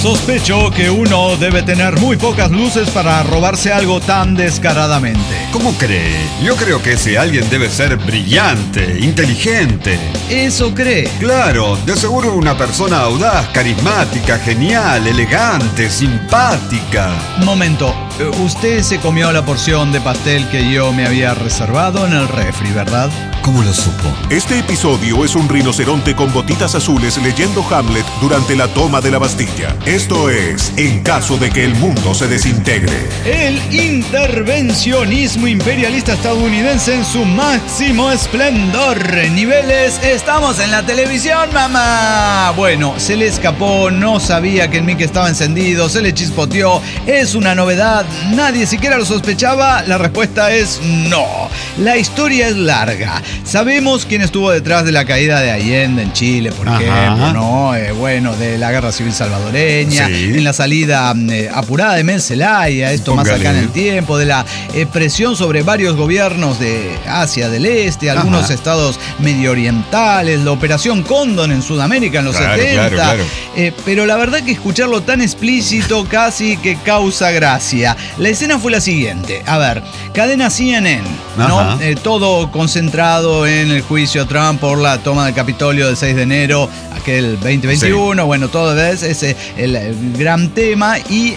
Sospecho que uno debe tener muy pocas luces para robarse algo tan descaradamente. ¿Cómo cree? Yo creo que ese alguien debe ser brillante, inteligente. ¿Eso cree? Claro, de seguro una persona audaz, carismática, genial, elegante, simpática. Momento, usted se comió la porción de pastel que yo me había reservado en el refri, ¿verdad? ¿Cómo lo supo? Este episodio es un rinoceronte con botitas azules leyendo Hamlet durante la toma de la Bastilla. Esto es En caso de que el mundo se desintegre. El intervencionismo imperialista estadounidense en su máximo esplendor. Niveles, estamos en la televisión, mamá. Bueno, se le escapó, no sabía que el mic estaba encendido, se le chispoteó, es una novedad, nadie siquiera lo sospechaba. La respuesta es no. La historia es larga. Sabemos quién estuvo detrás de la caída de Allende en Chile, por ejemplo, ¿no? Bueno, de la Guerra Civil Salvadoreña, sí, en la salida apurada de Mens Zelaya, esto más acá en el tiempo, de la presión sobre varios gobiernos de Asia del Este, algunos estados medio orientales, la Operación Cóndor en Sudamérica en los 70. Claro. Pero la verdad que escucharlo tan explícito casi que causa gracia. La escena fue la siguiente. A ver, cadena CNN, ¿no? Todo concentrado en el juicio a Trump por la toma del Capitolio del 6 de enero, aquel 2021. Sí. Bueno, todo es el gran tema. Y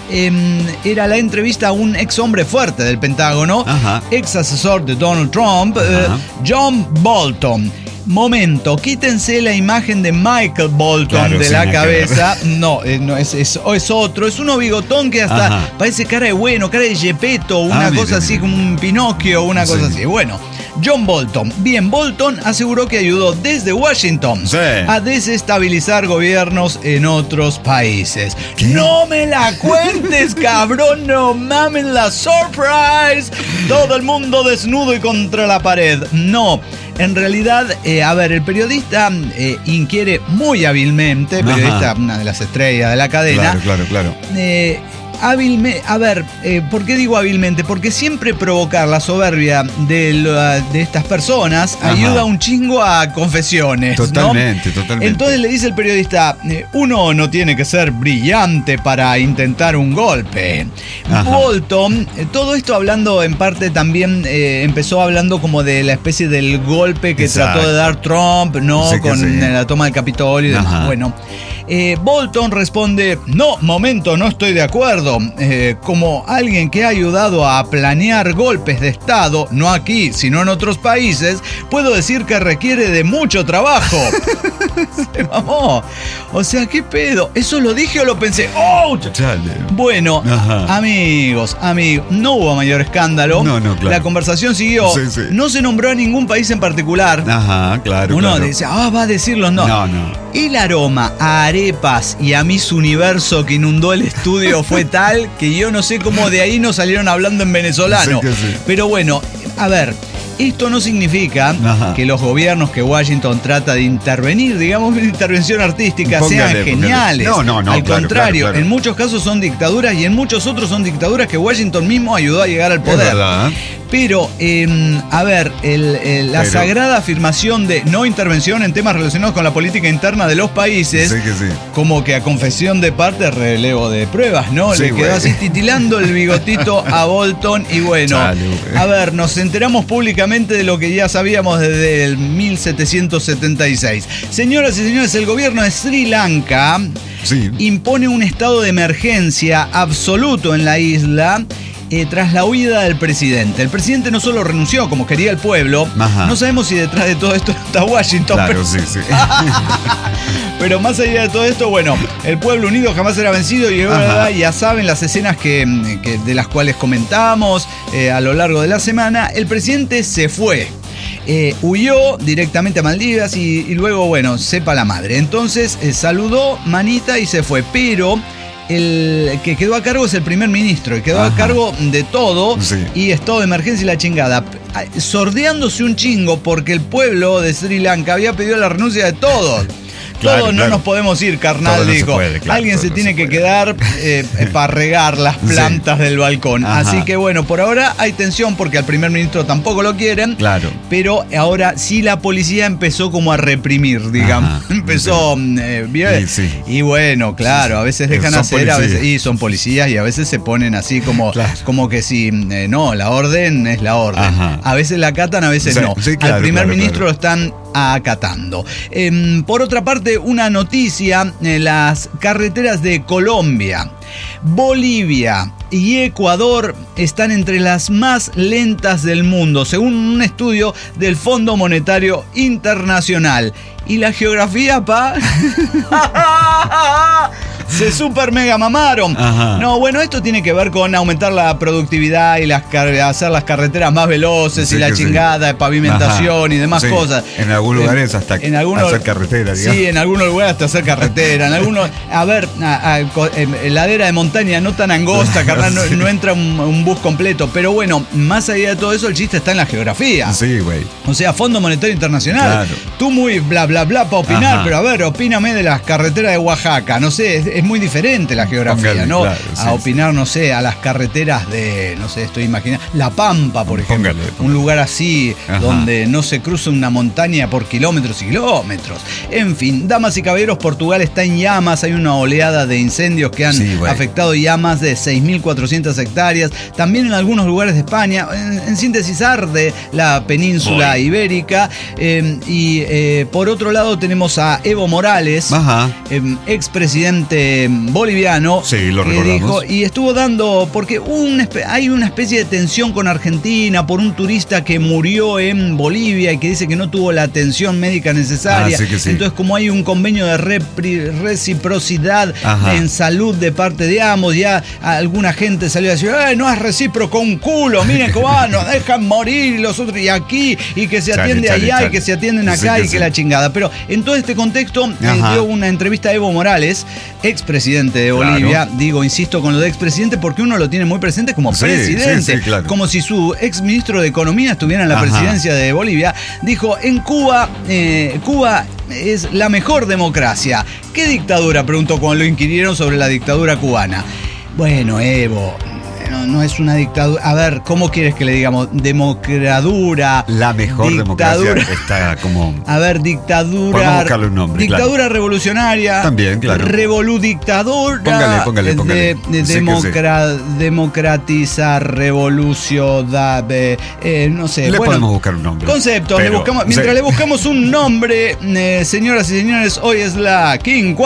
era la entrevista a un ex hombre fuerte del Pentágono, ex asesor de Donald Trump, John Bolton. Momento, quítense la imagen de Michael Bolton de la cabeza. No, es otro. Es uno bigotón que hasta parece cara de bueno, cara de Gepetto, una cosa así como un Pinocchio, una cosa así. Bueno, John Bolton. Bien, Bolton aseguró que ayudó desde Washington a desestabilizar gobiernos en otros países. ¿Qué? ¡No me la cuentes, cabrón! ¡No mames la surprise! Todo el mundo desnudo y contra la pared. No. En realidad, el periodista inquiere muy hábilmente, periodista, una de las estrellas de la cadena. Claro. ¿Por qué digo hábilmente? Porque siempre provocar la soberbia de estas personas ayuda un chingo a confesiones. Totalmente. Entonces le dice el periodista, uno no tiene que ser brillante para intentar un golpe. Bolton, todo esto hablando en parte también, empezó hablando como de la especie del golpe que trató de dar Trump, ¿no? Con la toma del Capitolio y demás. Bueno, Bolton responde, no estoy de acuerdo. Como alguien que ha ayudado a planear golpes de Estado, no aquí, sino en otros países, puedo decir que requiere de mucho trabajo. Se mamó. O sea, ¿qué pedo? ¿Eso lo dije o lo pensé? ¡Oh! Chale. Bueno, amigos, no hubo mayor escándalo. No, claro. La conversación siguió. Sí. No se nombró a ningún país en particular. Claro. Uno dice, va a decirlo. No. El aroma a arepas y a Miss Universo que inundó el estudio fue tal que yo no sé cómo de ahí no salieron hablando en venezolano. Sí. Pero bueno, a ver, esto no significa que los gobiernos que Washington trata de intervenir, digamos, una intervención artística, sean geniales. No. Al contrario, en muchos casos son dictaduras y en muchos otros son dictaduras que Washington mismo ayudó a llegar al poder. Pero, la sagrada afirmación de no intervención en temas relacionados con la política interna de los países, como que a confesión de parte, relevo de pruebas, ¿no? Le quedó así titilando el bigotito a Bolton y bueno, nos enteramos públicamente de lo que ya sabíamos desde el 1776. Señoras y señores, el gobierno de Sri Lanka impone un estado de emergencia absoluto en la isla. Tras la huida del presidente. El presidente no solo renunció como quería el pueblo, no sabemos si detrás de todo esto está Washington. Claro, sí. Pero más allá de todo esto, bueno, el pueblo unido jamás será vencido y ya saben las escenas que de las cuales comentamos a lo largo de la semana. El presidente se fue. Huyó directamente a Maldivas y luego, sepa la madre. Entonces saludó, manita y se fue. Pero el que quedó a cargo es el primer ministro, y quedó a cargo de todo y estado de emergencia y la chingada, sordeándose un chingo porque el pueblo de Sri Lanka había pedido la renuncia de todos. Todos no nos podemos ir, carnal, todo dijo. No puede, claro, alguien se tiene que quedar para regar las plantas del balcón. Ajá. Así que bueno, por ahora hay tensión porque al primer ministro tampoco lo quieren. Claro. Pero ahora sí la policía empezó como a reprimir, digamos. Ajá. Empezó, sí. Y bueno, claro, a veces dejan son hacer, policías. a veces, y son policías y a veces se ponen así como, claro. como que si, no, la orden es la orden. Ajá. A veces la acatan, a veces Sí, no. sí, claro, al primer claro, ministro claro. lo están acatando. Por otra parte, una noticia, las carreteras de Colombia, Bolivia y Ecuador están entre las más lentas del mundo, según un estudio del Fondo Monetario Internacional. Y la geografía, se super mega mamaron. Ajá. No, bueno, esto tiene que ver con aumentar la productividad y hacer las carreteras más veloces, Sí, y la que sí. chingada de pavimentación y demás cosas. En algunos lugares hasta hacer carretera, digamos. Sí, en algunos lugares hasta hacer carretera. En algunos, ladera de montaña no tan angosta, carnal, no entra un bus completo. Pero bueno, más allá de todo eso, el chiste está en la geografía. Sí, güey. O sea, Fondo Monetario Internacional. Claro. Tú muy bla bla bla para opinar, Ajá. pero a ver, opíname de las carreteras de Oaxaca. No sé, es muy diferente la geografía, Póngale, ¿no? claro, a opinar, no sé, a las carreteras de, no sé, estoy imaginando, La Pampa, por ejemplo. Póngale. Un lugar así, Ajá. donde no se cruza una montaña por kilómetros y kilómetros. En fin, damas y caballeros, Portugal está en llamas. Hay una oleada de incendios que han afectado ya más de 6.400 hectáreas. También en algunos lugares de España. En síntesis, arde la península ibérica. Por otro lado tenemos a Evo Morales, expresidente boliviano, sí, lo que recordamos. dijo, y estuvo dando, porque hay una especie de tensión con Argentina por un turista que murió en Bolivia y que dice que no tuvo la atención médica necesaria. Sí. Entonces, como hay un convenio de reciprocidad en salud de parte de ambos, ya alguna gente salió a decir, no es recíproco un culo, miren cómo nos dejan morir y los otros y aquí, y que se atiende allá y que se atienden acá y que la chingada. Pero en todo este contexto dio una entrevista a Evo Morales, expresidente de Bolivia. Digo, insisto con lo de expresidente porque uno lo tiene muy presente como presidente, claro. como si su exministro de Economía estuviera en la presidencia de Bolivia. Dijo, en Cuba es la mejor democracia. ¿Qué dictadura?, preguntó cuando lo inquirieron sobre la dictadura cubana. Bueno, Evo, no es una dictadura. A ver, ¿cómo quieres que le digamos? Democradura. La mejor democracia está como... A ver, dictadura... Podemos buscarle un nombre, dictadura revolucionaria. También, claro. Revoludictadura. Póngale. Democratizar, revolución, no sé. Le podemos buscar un nombre. Conceptos. Mientras le buscamos un nombre, señoras y señores, hoy es la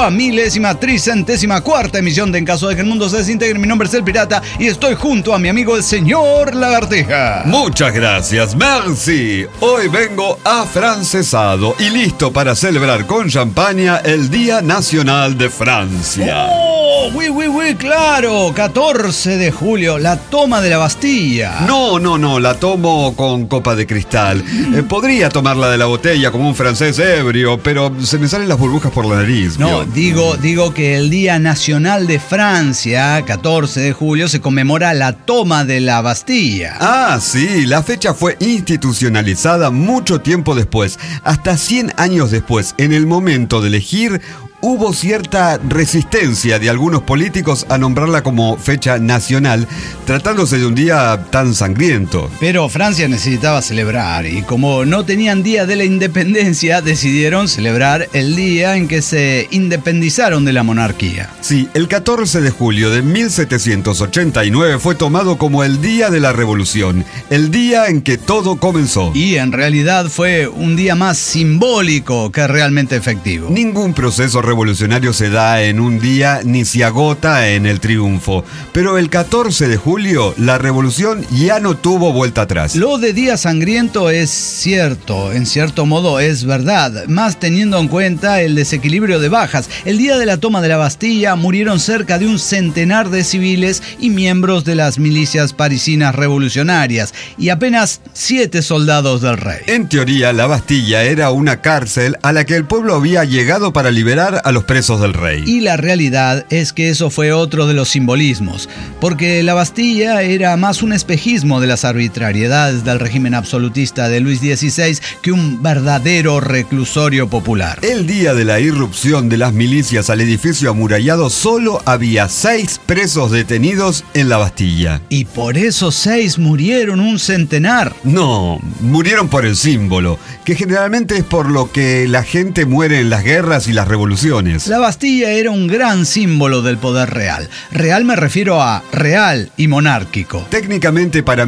5.034ª emisión de En Caso de que el Mundo se Desintegre. Mi nombre es El Pirata y estoy junto a mi amigo el señor Lagartija. Muchas gracias, merci. Hoy vengo afrancesado y listo para celebrar con champaña el Día Nacional de Francia. Oui, claro. 14 de julio, la toma de la Bastilla. No, la tomo con copa de cristal. Podría tomarla de la botella como un francés ebrio, pero se me salen las burbujas por la nariz. No, digo que el Día Nacional de Francia, 14 de julio, se conmemora la toma de la Bastilla. Ah, sí, la fecha fue institucionalizada mucho tiempo después, hasta 100 años después. En el momento de elegir, hubo cierta resistencia de algunos políticos a nombrarla como fecha nacional, tratándose de un día tan sangriento. Pero Francia necesitaba celebrar, y como no tenían día de la independencia, decidieron celebrar el día en que se independizaron de la monarquía. Sí, el 14 de julio de 1789 fue tomado como el Día de la Revolución, el día en que todo comenzó. Y en realidad fue un día más simbólico que realmente efectivo. Ningún proceso revolucionario se da en un día ni se agota en el triunfo. Pero el 14 de julio, la revolución ya no tuvo vuelta atrás. Lo de día sangriento es cierto, en cierto modo es verdad, más teniendo en cuenta el desequilibrio de bajas. El día de la toma de la Bastilla murieron cerca de un centenar de civiles y miembros de las milicias parisinas revolucionarias, y apenas 7 soldados del rey. En teoría, la Bastilla era una cárcel a la que el pueblo había llegado para liberar liberar a los presos del rey. Y la realidad es que eso fue otro de los simbolismos, porque la Bastilla era más un espejismo de las arbitrariedades del régimen absolutista de Luis XVI que un verdadero reclusorio popular. El día de la irrupción de las milicias al edificio amurallado solo había 6 presos detenidos en la Bastilla. Y por esos 6 murieron un centenar. No, murieron por el símbolo, que generalmente es por lo que la gente muere en las guerras y las revoluciones. La Bastilla era un gran símbolo del poder real. Real me refiero a real y monárquico. Técnicamente para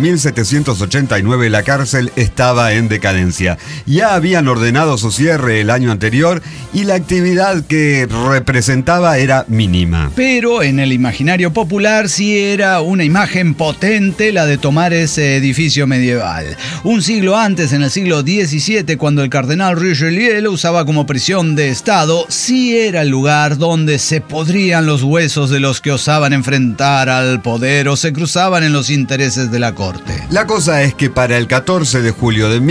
1789 la cárcel estaba en decadencia. Ya habían ordenado su cierre el año anterior y la actividad que representaba era mínima. Pero en el imaginario popular sí era una imagen potente la de tomar ese edificio medieval. Un siglo antes, en el siglo XVII, cuando el cardenal Richelieu lo usaba como prisión de Estado, sí era el lugar donde se podrían los huesos de los que osaban enfrentar al poder o se cruzaban en los intereses de la corte. La cosa es que para el 14 de julio de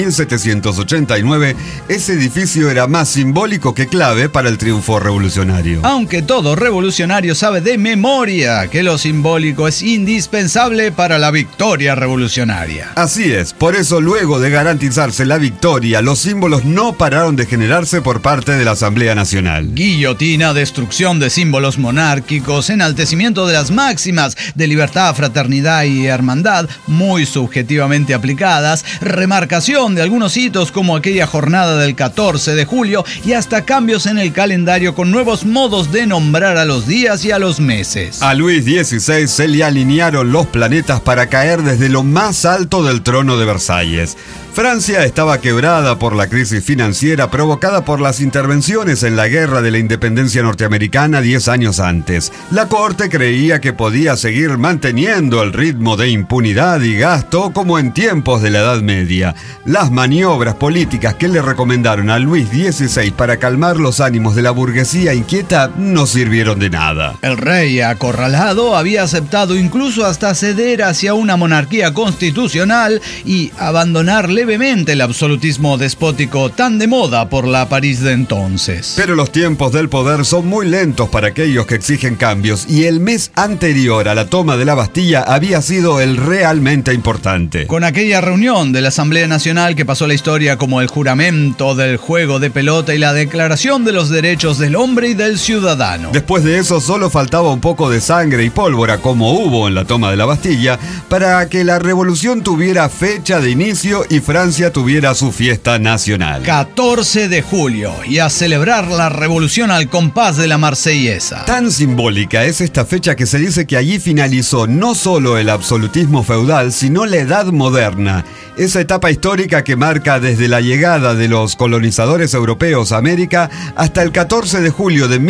1789, ese edificio era más simbólico que clave para el triunfo revolucionario. Aunque todo revolucionario sabe de memoria que lo simbólico es indispensable para la victoria revolucionaria. Así es, por eso luego de garantizarse la victoria, los símbolos no pararon de generarse por parte de la Asamblea Nacional. Guillotina, destrucción de símbolos monárquicos, enaltecimiento de las máximas de libertad, fraternidad y hermandad, muy subjetivamente aplicadas, remarcación de algunos hitos como aquella jornada del 14 de julio y hasta cambios en el calendario con nuevos modos de nombrar a los días y a los meses. A Luis XVI se le alinearon los planetas para caer desde lo más alto del trono de Versalles. Francia estaba quebrada por la crisis financiera provocada por las intervenciones en la Guerra de la Independencia norteamericana 10 años antes. La corte creía que podía seguir manteniendo el ritmo de impunidad y gasto como en tiempos de la Edad Media. Las maniobras políticas que le recomendaron a Luis XVI para calmar los ánimos de la burguesía inquieta no sirvieron de nada. El rey, acorralado, había aceptado incluso hasta ceder hacia una monarquía constitucional y abandonar levemente el absolutismo despótico tan de moda por la París de entonces. Pero los tiempos del poder son muy lentos para aquellos que exigen cambios y el mes anterior a la toma de la Bastilla había sido el realmente importante. Con aquella reunión de la Asamblea Nacional que pasó a la historia como el juramento del juego de pelota y la Declaración de los Derechos del Hombre y del Ciudadano. Después de eso solo faltaba un poco de sangre y pólvora, como hubo en la toma de la Bastilla, para que la revolución tuviera fecha de inicio y Francia tuviera su fiesta nacional. 14 de julio, y a celebrar la revolución al compás de la Marsellesa. Tan simbólica es esta fecha que se dice que allí finalizó no solo el absolutismo feudal, sino la Edad Moderna. Esa etapa histórica que marca desde la llegada de los colonizadores europeos a América hasta el 14 de julio de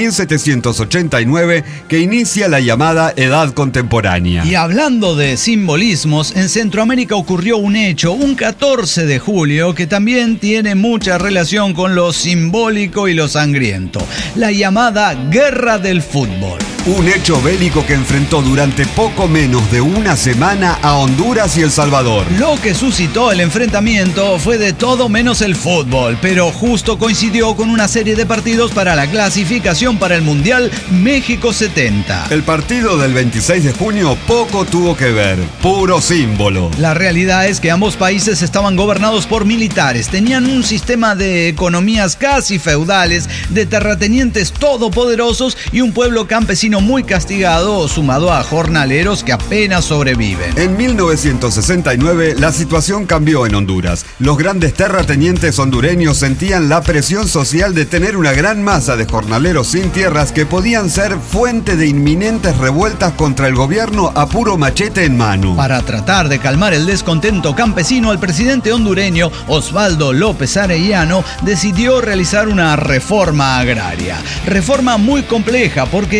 1789, que inicia la llamada Edad Contemporánea. Y hablando de simbolismos, en Centroamérica ocurrió un hecho, un 14 de julio, que también tiene mucha relación con lo simbólico y lo sangriento. La llamada Guerra del Fútbol. Un hecho bélico que enfrentó durante poco menos de una semana a Honduras y El Salvador. Lo que suscitó el enfrentamiento fue de todo menos el fútbol, pero justo coincidió con una serie de partidos para la clasificación para el Mundial México 70. El partido del 26 de junio poco tuvo que ver, puro símbolo. La realidad es que ambos países estaban gobernados por militares, tenían un sistema de economías casi feudales, de terratenientes todopoderosos y un pueblo campesino muy castigado, sumado a jornaleros que apenas sobreviven. En 1969 la situación cambió en Honduras. Los grandes terratenientes hondureños sentían la presión social de tener una gran masa de jornaleros sin tierras que podían ser fuente de inminentes revueltas contra el gobierno a puro machete en mano. Para tratar de calmar el descontento campesino, el presidente hondureño Osvaldo López Arellano decidió realizar una reforma agraria. Reforma muy compleja porque la quiso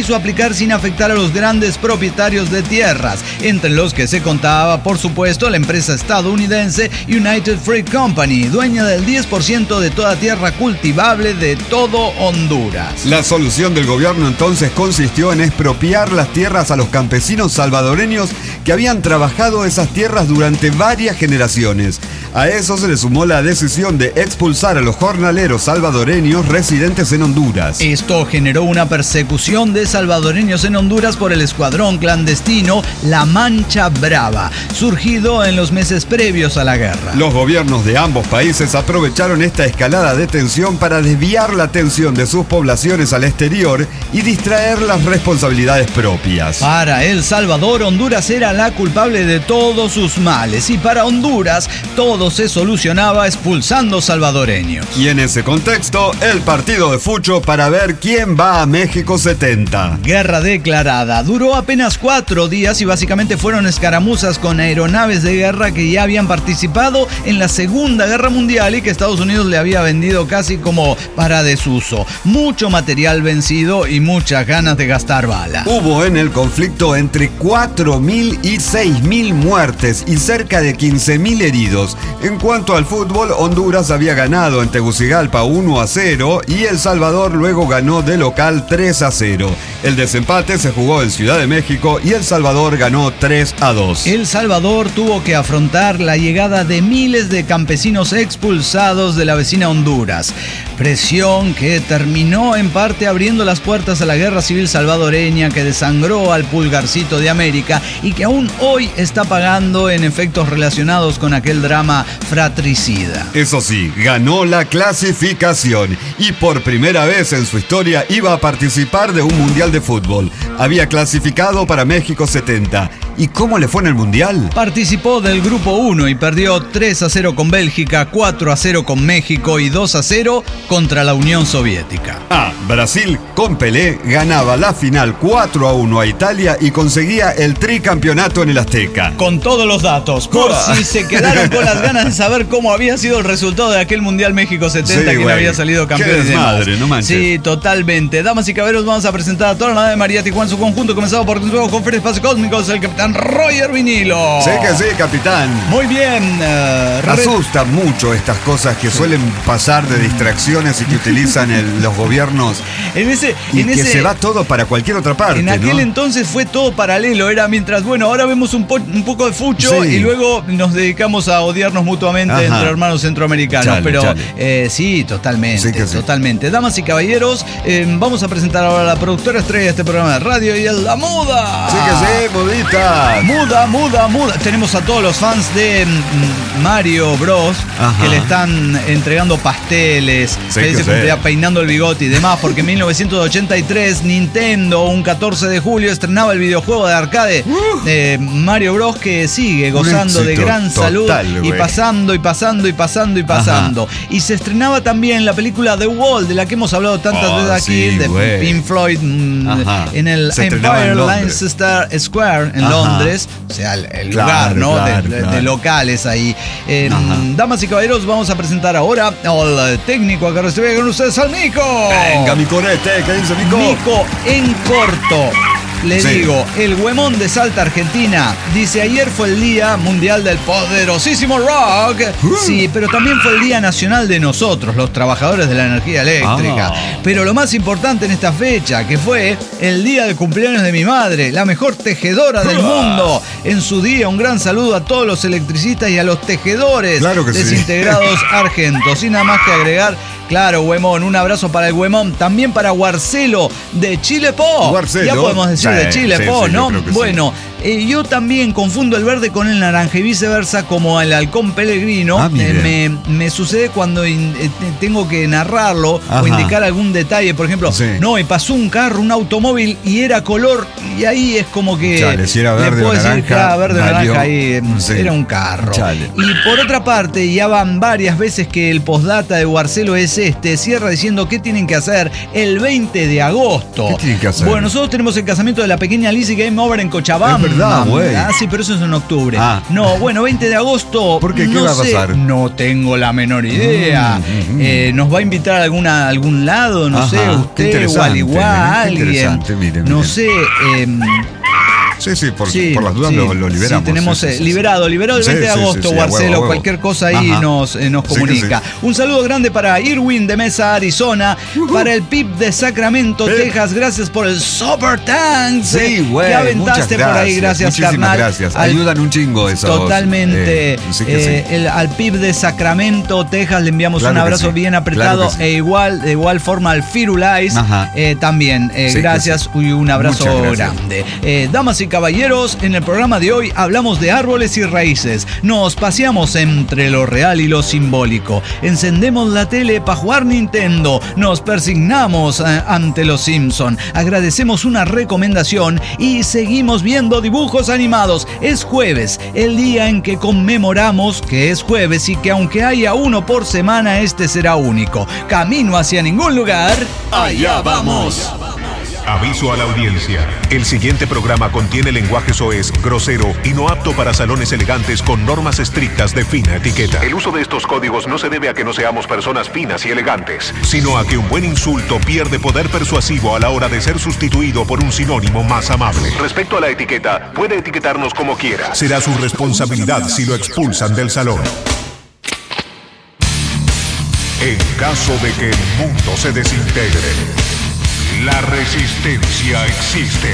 quiso aplicar sin afectar a los grandes propietarios de tierras, entre los que se contaba, por supuesto, la empresa estadounidense United Fruit Company, dueña del 10% de toda tierra cultivable de todo Honduras. La solución del gobierno entonces consistió en expropiar las tierras a los campesinos salvadoreños que habían trabajado esas tierras durante varias generaciones. A eso se le sumó la decisión de expulsar a los jornaleros salvadoreños residentes en Honduras. Esto generó una persecución de salvadoreños en Honduras por el escuadrón clandestino La Mancha Brava, surgido en los meses previos a la guerra. Los gobiernos de ambos países aprovecharon esta escalada de tensión para desviar la atención de sus poblaciones al exterior y distraer las responsabilidades propias. Para El Salvador, Honduras era la culpable de todos sus males, y para Honduras todo se solucionaba expulsando salvadoreños. Y en ese contexto, el partido de Fucho para ver quién va a México 70. Guerra declarada. Duró apenas 4 días y básicamente fueron escaramuzas con aeronaves de guerra que ya habían participado en la Segunda Guerra Mundial y que Estados Unidos le había vendido casi como para desuso. Mucho material vencido y muchas ganas de gastar bala. Hubo en el conflicto entre 4.000 y 6.000 muertes y cerca de 15.000 heridos. En cuanto al fútbol, Honduras había ganado en Tegucigalpa 1-0 y El Salvador luego ganó de local 3-0. El desempate se jugó en Ciudad de México y El Salvador ganó 3-2. El Salvador tuvo que afrontar la llegada de miles de campesinos expulsados de la vecina Honduras. Presión que terminó en parte abriendo las puertas a la guerra civil salvadoreña que desangró al pulgarcito de América y que aún hoy está pagando en efectos relacionados con aquel drama fratricida. Eso sí, ganó la clasificación y por primera vez en su historia iba a participar de un mundial de fútbol. Había clasificado para México 70. ¿Y cómo le fue en el mundial? Participó del grupo 1 y perdió 3-0 con Bélgica, 4-0 con México y 2-0 contra la Unión Soviética. Brasil, con Pelé, ganaba la final 4-1 a Italia y conseguía el tricampeonato en el Azteca. Con todos los datos, por si se quedaron con las ganas de saber cómo había sido el resultado de aquel Mundial México 70, sí, había salido campeón. Qué desmadre, no manches. Sí, totalmente. Damas y caballeros, vamos a presentar a toda la nave de María Tijuana en su conjunto, comenzado por nuestro conferencia Espacio Cósmicos, el capitán Roger Vinilo. Sí que sí, capitán. Muy bien. Asusta mucho estas cosas que suelen pasar de distracciones y que utilizan los gobiernos. Se va todo para cualquier otra parte. En aquel entonces fue todo paralelo. Era mientras, bueno, ahora vemos un poco de Fucho, sí, y luego nos dedicamos a odiarnos mutuamente entre hermanos centroamericanos. Sí, totalmente. Sí que sí. Totalmente. Damas y caballeros, vamos a presentar ahora a la productora estrella de este programa de radio y es la Muda. Sí que sí, Mudita. Muda. Tenemos a todos los fans de Mario Bros. Que le están entregando pasteles, sí, que dice peinando el bigote y demás, porque en 1983 Nintendo, un 14 de julio, estrenaba el videojuego de arcade Mario Bros. Que sigue gozando de gran salud y pasando. Y se estrenaba también la película The Wall, de la que hemos hablado tantas veces aquí, de Pink Floyd, en el Empire Leicester Square en Londres, o sea, el lugar, ¿no? De locales ahí. Damas y caballeros, vamos a presentar ahora al técnico acá recibe con ustedes al Mico. Venga, mi corete, ¿qué dice Mico? Mico, en corto. Le digo, el Huemón de Salta, Argentina, dice: ayer fue el Día Mundial del Poderosísimo Rock. Sí, pero también fue el Día Nacional de nosotros, los trabajadores de la energía eléctrica. Pero lo más importante en esta fecha, que fue el día del cumpleaños de mi madre, la mejor tejedora del mundo. En su día, un gran saludo a todos los electricistas y a los tejedores desintegrados argentos. Sin nada más que agregar, claro, Huemón, un abrazo para el Huemón, también para Guarcelo de Chile Po. Ya podemos decir de Chile Po, ¿no? Bueno, yo también confundo el verde con el naranja y viceversa, como el halcón peregrino. Me sucede cuando tengo que narrarlo o indicar algún detalle, por ejemplo, no, y pasó un carro, un automóvil y era color, y ahí es como que si era verde, le puedo decir naranja, que era verde o naranja, ahí era un carro. Y por otra parte, ya van varias veces que el postdata de Guarcelo es cierra diciendo qué tienen que hacer el 20 de agosto. ¿Qué tienen que hacer? Bueno, nosotros tenemos el casamiento de la pequeña Lizzie Game Over en Cochabamba. verdad, güey. Sí, pero eso es en octubre. No, bueno, 20 de agosto. ¿Por qué? ¿Qué va a pasar? No tengo la menor idea. ¿Nos va a invitar a algún lado? No sé, usted o al igual alguien. No sé. Sí, por las dudas lo liberamos. Sí, tenemos liberado el 20 de agosto, Marcelo. Cualquier cosa ahí nos comunica. Un saludo grande para Irwin de Mesa, Arizona. Para el Pip de Sacramento, Texas. Gracias por el Super Tanks. Sí, güey. Que aventaste por ahí. Gracias, muchísimas carnal. Gracias. Ayudan un chingo esos. Totalmente. Al Pip de Sacramento, Texas, le enviamos un abrazo bien apretado. De igual forma al Firulais. También. Gracias y un abrazo grande. Damas y caballeros, en el programa de hoy hablamos de árboles y raíces. Nos paseamos entre lo real y lo simbólico. Encendemos la tele para jugar Nintendo. Nos persignamos ante los Simpson. Agradecemos una recomendación y seguimos viendo dibujos animados. Es jueves, el día en que conmemoramos que es jueves y que aunque haya uno por semana, este será único. Camino hacia ningún lugar. Allá vamos. Aviso a la audiencia. El siguiente programa contiene lenguaje soez, grosero y no apto para salones elegantes con normas estrictas de fina etiqueta. El uso de estos códigos no se debe a que no seamos personas finas y elegantes, sino a que un buen insulto pierde poder persuasivo a la hora de ser sustituido por un sinónimo más amable. Respecto a la etiqueta, puede etiquetarnos como quiera. Será su responsabilidad si lo expulsan del salón. En caso de que el mundo se desintegre, la resistencia existe.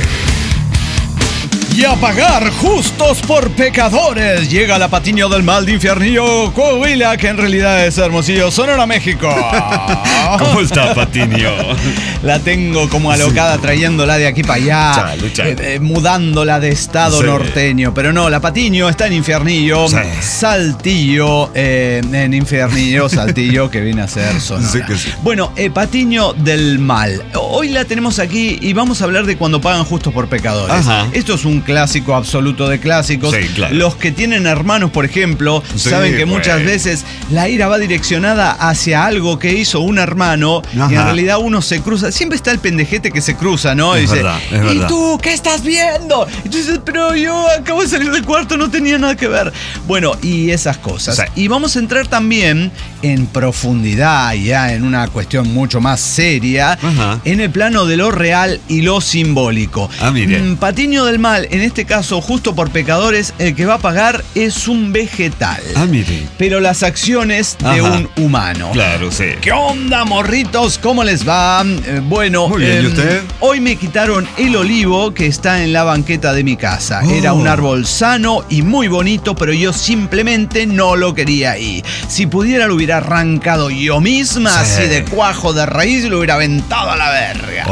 Y a pagar justos por pecadores. Llega la Patiño del Mal de Infiernillo, Coahuila, que en realidad es Hermosillo, Sonora, México. ¿Cómo está, Patiño? La tengo como alocada, trayéndola de aquí para allá, mudándola de estado norteño. Pero no, la Patiño está en Infiernillo, Saltillo, en Infiernillo, Saltillo, que viene a ser Sonora. Bueno, Patiño del Mal. Hoy la tenemos aquí y vamos a hablar de cuando pagan justos por pecadores. Esto es un clásico absoluto de clásicos. Los que tienen hermanos, por ejemplo, saben que muchas veces la ira va direccionada hacia algo que hizo un hermano y en realidad uno se cruza. Siempre está el pendejete que se cruza, ¿no? Y dice, ¿y tú qué estás viendo? Y tú dices, pero yo acabo de salir del cuarto, no tenía nada que ver. Bueno, y esas cosas. Y vamos a entrar también en profundidad, ya en una cuestión mucho más seria, en el plano de lo real y lo simbólico. Patiño del Mal, en este caso, justo por pecadores, el que va a pagar es un vegetal. Pero las acciones de un humano. ¿Qué onda, morritos? ¿Cómo les va? Bueno, muy bien, ¿y usted? Hoy me quitaron el olivo que está en la banqueta de mi casa. Era un árbol sano y muy bonito, pero yo simplemente no lo quería ahí. Si pudiera, lo hubiera arrancado yo misma, así de cuajo, de raíz, lo hubiera aventado a la verga.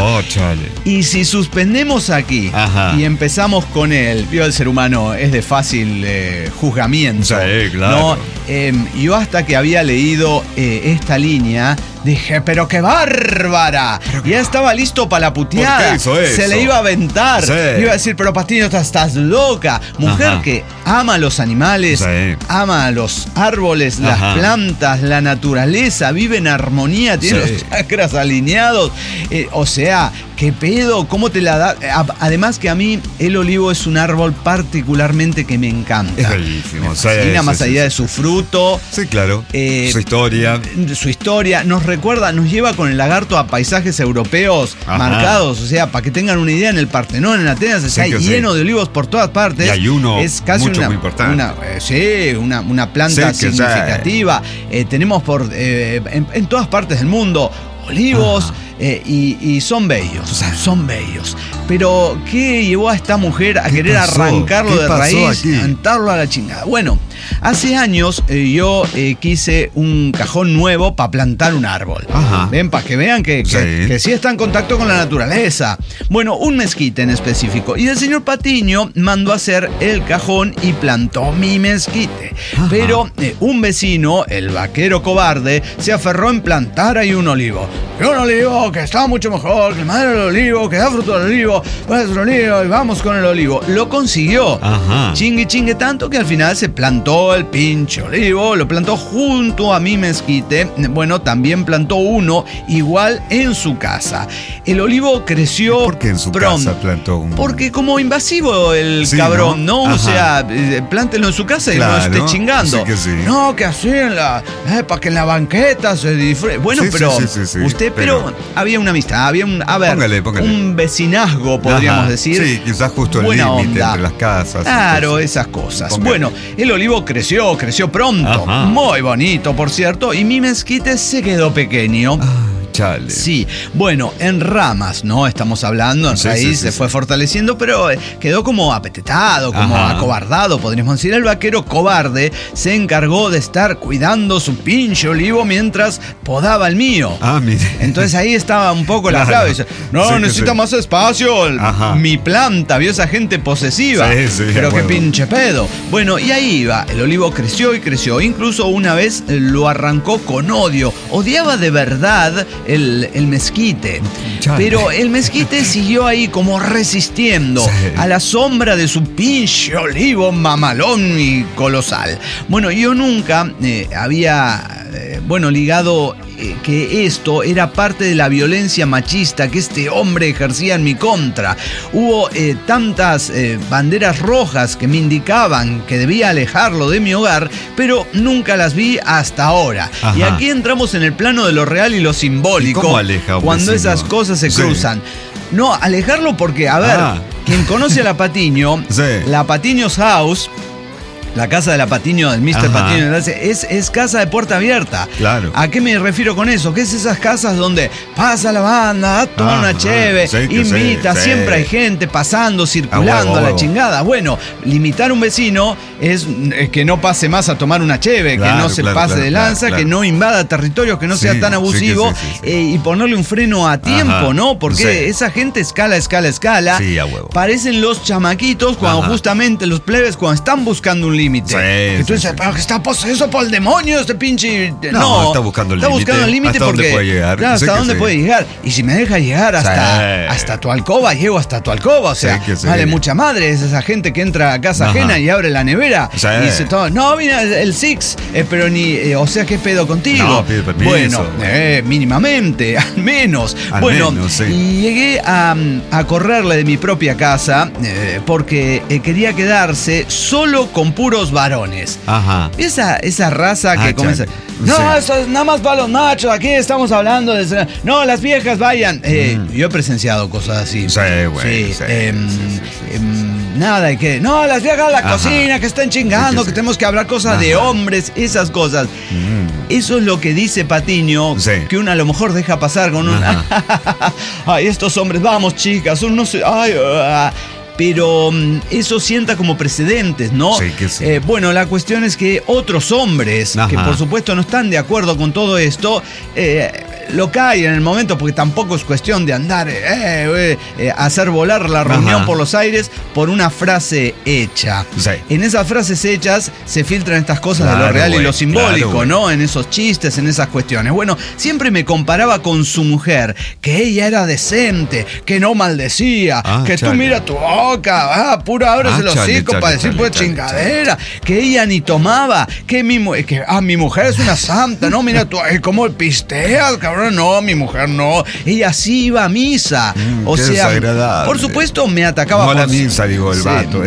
Y si suspendemos aquí y empezamos con él, el ser humano es de fácil juzgamiento. ¿no? Yo hasta que había leído esta línea dije, pero qué bárbara. Ya estaba listo para la puteada. Se le iba a aventar. Iba a decir, pero Patiño, estás loca. Mujer que ama a los animales, ama a los árboles, las plantas, la naturaleza, vive en armonía, tiene los chakras alineados. O sea, ¿qué pedo? ¿Cómo te la da? Además que a mí el olivo es un árbol particularmente que me encanta. Es bellísimo. Me fascina, más allá de su fruto. Su historia. Su historia. Nos lleva con el lagarto a paisajes europeos marcados. O sea, para que tengan una idea, en el Partenón, en Atenas, está lleno de olivos por todas partes. Y hay uno es casi muy importante. Una planta significativa. Tenemos en todas partes del mundo olivos. Y son bellos, son bellos. Pero, ¿qué llevó a esta mujer a querer arrancarlo de raíz, aventarlo a la chingada? Bueno, hace años yo quise un cajón nuevo para plantar un árbol. Ven, para que vean que sí está en contacto con la naturaleza. Bueno, un mezquite en específico. Y el señor Patiño mandó a hacer el cajón y plantó mi mezquite. Pero un vecino, el vaquero cobarde, se aferró en plantar ahí un olivo. ¿Qué un olivo? olivo, que está mucho mejor que el madero del olivo, que da fruto del olivo, pues el olivo, y vamos con el olivo. Lo consiguió. Ajá. Chingue tanto que al final se plantó el pinche olivo, lo plantó junto a mi mezquite. Bueno, también plantó uno igual en su casa. El olivo creció. ¿Por qué en su casa plantó uno? Porque como invasivo el cabrón, ¿no? Ajá. O sea, plántenlo en su casa y no esté chingando. Sí que sí. No, que así para que en la banqueta se disfrute. Bueno, Sí, pero sí. usted, pero había una amistad, había Póngale. un vecinazgo, podríamos decir. Sí, quizás justo el límite entre las casas. Claro, esas cosas. Póngale. Bueno, el olivo creció pronto. Ajá. Muy bonito, por cierto. Y mi mezquite se quedó pequeño. Chale. Sí, bueno, en ramas, ¿no? Estamos hablando, en raíz se fue fortaleciendo, pero quedó como apetetado, como acobardado, podríamos decir. El vaquero cobarde se encargó de estar cuidando su pinche olivo mientras podaba el mío. Mire. Entonces ahí estaba un poco la clave. No, necesita más espacio. Mi planta, vio esa gente posesiva. Sí, pero qué pinche pedo. Bueno, y ahí iba. El olivo creció y creció. Incluso una vez lo arrancó con odio. Odiaba de verdad el mezquite. Chale. Pero el mezquite siguió ahí como resistiendo a la sombra de su pinche olivo mamalón y colosal. Bueno, yo nunca había ligado que esto era parte de la violencia machista que este hombre ejercía en mi contra. Hubo tantas banderas rojas que me indicaban que debía alejarlo de mi hogar, pero nunca las vi hasta ahora. Ajá. Y aquí entramos en el plano de lo real y lo simbólico. ¿Y cómo aleja un cuando vecino? esas cosas se cruzan? No, alejarlo porque, a ver, quien conoce a la Patiño, la Patiño's House, la casa de la Patiño, del Mr. Patiño, es casa de puerta abierta. Claro. ¿A qué me refiero con eso? Que es esas casas donde pasa la banda, toma una cheve, invita, siempre hay gente pasando, circulando a la chingada. Bueno, limitar un vecino es que no pase más a tomar una cheve, que no se pase de lanza, que no invada territorios, que no sea tan abusivo, y ponerle un freno a tiempo, ¿no? Porque esa gente escala. Sí, a huevo. Parecen los chamaquitos cuando justamente los plebes cuando están buscando un límite. Entonces, pero que está poseído por el demonio este pinche. No, está buscando el límite. Está buscando el límite porque. ¿Hasta dónde puede llegar? Claro, hasta dónde puede llegar. Y si me deja llegar hasta tu alcoba, llego hasta tu alcoba. O sea, vale mucha madre. Es esa gente que entra a casa ajena y abre la nevera y dice todo. No, mira el Six, pero ni. O sea, ¿qué pedo contigo? No, pide permiso. Bueno, mínimamente, al menos. Y llegué a correrle de mi propia casa porque quería quedarse solo con puros varones. Esa raza que comienza. No, eso es nada más para los machos. Aquí estamos hablando de. No, las viejas vayan. Yo he presenciado cosas así. Nada de que. No, las viejas a la cocina, que están chingando, que tenemos que hablar cosas de hombres, esas cosas. Eso es lo que dice Patiño, que uno a lo mejor deja pasar con un. Ay, estos hombres, vamos, chicas, uno se. Ay, pero eso sienta como precedentes, ¿no? Bueno, la cuestión es que otros hombres, que por supuesto no están de acuerdo con todo esto, lo caen en el momento, porque tampoco es cuestión de andar hacer volar la reunión por los aires por una frase hecha. En esas frases hechas se filtran estas cosas de lo real y lo simbólico, ¿no? En esos chistes, en esas cuestiones. Bueno, siempre me comparaba con su mujer, que ella era decente, que no maldecía, que tú mira tu boca, pura ábrese los hocico para decir pues chingadera, que ella ni tomaba, que mi mujer es una santa, no, mira tú, cómo pisteas, cabrón, no, mi mujer no, ella sí iba a misa, o sea, por supuesto me atacaba no por... la misa, digo, el vato,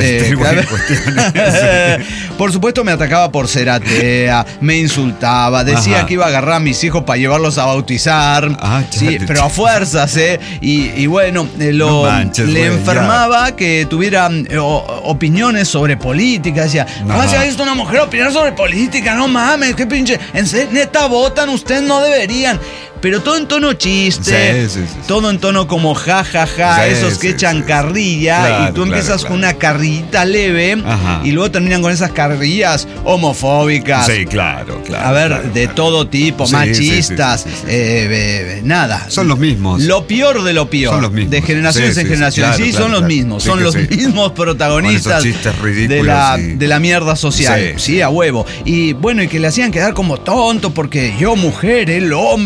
por supuesto me atacaba por ser atea, me insultaba, decía que iba a agarrar a mis hijos para llevarlos a bautizar, pero a fuerzas, y bueno, le enfermaba que tuviera opiniones sobre política. Decía, ¿cómo hacía esto una mujer opinar sobre política? No mames, qué pinche. Neta, votan, ustedes no deberían. Pero todo en tono chiste, todo en tono como jajaja, esos que echan carrilla, y tú empiezas con una carrillita leve y luego terminan con esas carrillas homofóbicas. A ver, de todo tipo, machistas, nada. Son los mismos. Lo peor de lo peor. Son los mismos. De generaciones en generaciones. Son los mismos. Son los mismos protagonistas de la mierda social. Sí, a huevo. Y bueno, y que le hacían quedar como tonto porque yo, mujer, el hombre,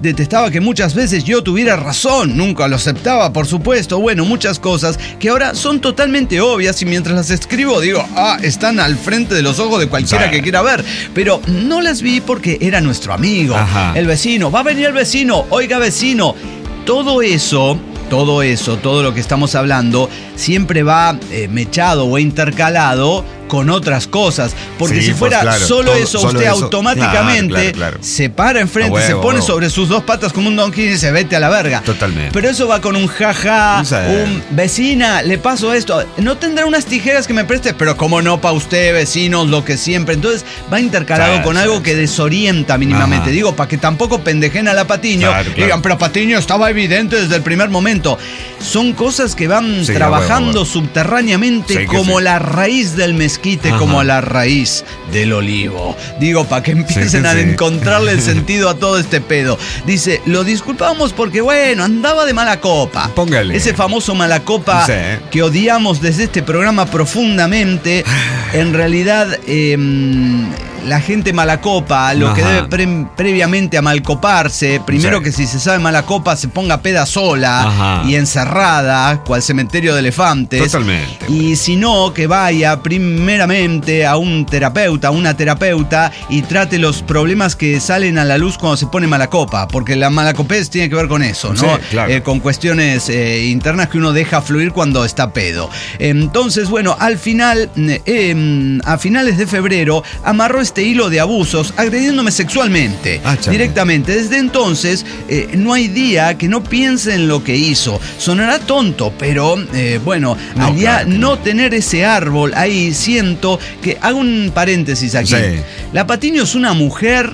detestaba que muchas veces yo tuviera razón, nunca lo aceptaba, por supuesto. Bueno, muchas cosas que ahora son totalmente obvias y mientras las escribo digo, están al frente de los ojos de cualquiera que quiera ver. Pero no las vi porque era nuestro amigo, el vecino. Va a venir el vecino, oiga vecino. Todo lo que estamos hablando siempre va mechado o intercalado con otras cosas, porque si fuera pues, solo usted automáticamente se para enfrente, se pone sobre sus dos patas como un Don Quijote y dice, vete a la verga. Totalmente. Pero eso va con un jaja, un vecina, le paso esto, no tendrá unas tijeras que me prestes, pero cómo no pa' usted, vecinos, lo que siempre. Entonces va intercalado con algo que desorienta mínimamente. Digo, para que tampoco pendejen a la Patiño, digan, pero Patiño estaba evidente desde el primer momento. Son cosas que van trabajando subterráneamente como la raíz del mezquite, como la raíz del olivo. Digo, para que empiecen a encontrarle el sentido a todo este pedo. Dice, lo disculpamos porque, bueno, andaba de mala copa. Póngale. Ese famoso mala copa que odiamos desde este programa profundamente. En realidad, la gente mala copa, lo que debe previamente a malcoparse, primero que si se sabe mala copa se ponga peda sola y encerrada, cual cementerio de elefantes. Totalmente. Y si no, que vaya primeramente a un terapeuta, una terapeuta y trate los problemas que salen a la luz cuando se pone mala copa, porque la malacopez tiene que ver con eso, ¿no? Con cuestiones internas que uno deja fluir cuando está pedo. Entonces, bueno, al final, a finales de febrero, amarró este hilo de abusos agrediéndome sexualmente directamente. Desde entonces no hay día que no piense en lo que hizo. Sonará tonto, pero bueno, al ya no tener ese árbol ahí, siento que hago un paréntesis aquí. La Patiño es una mujer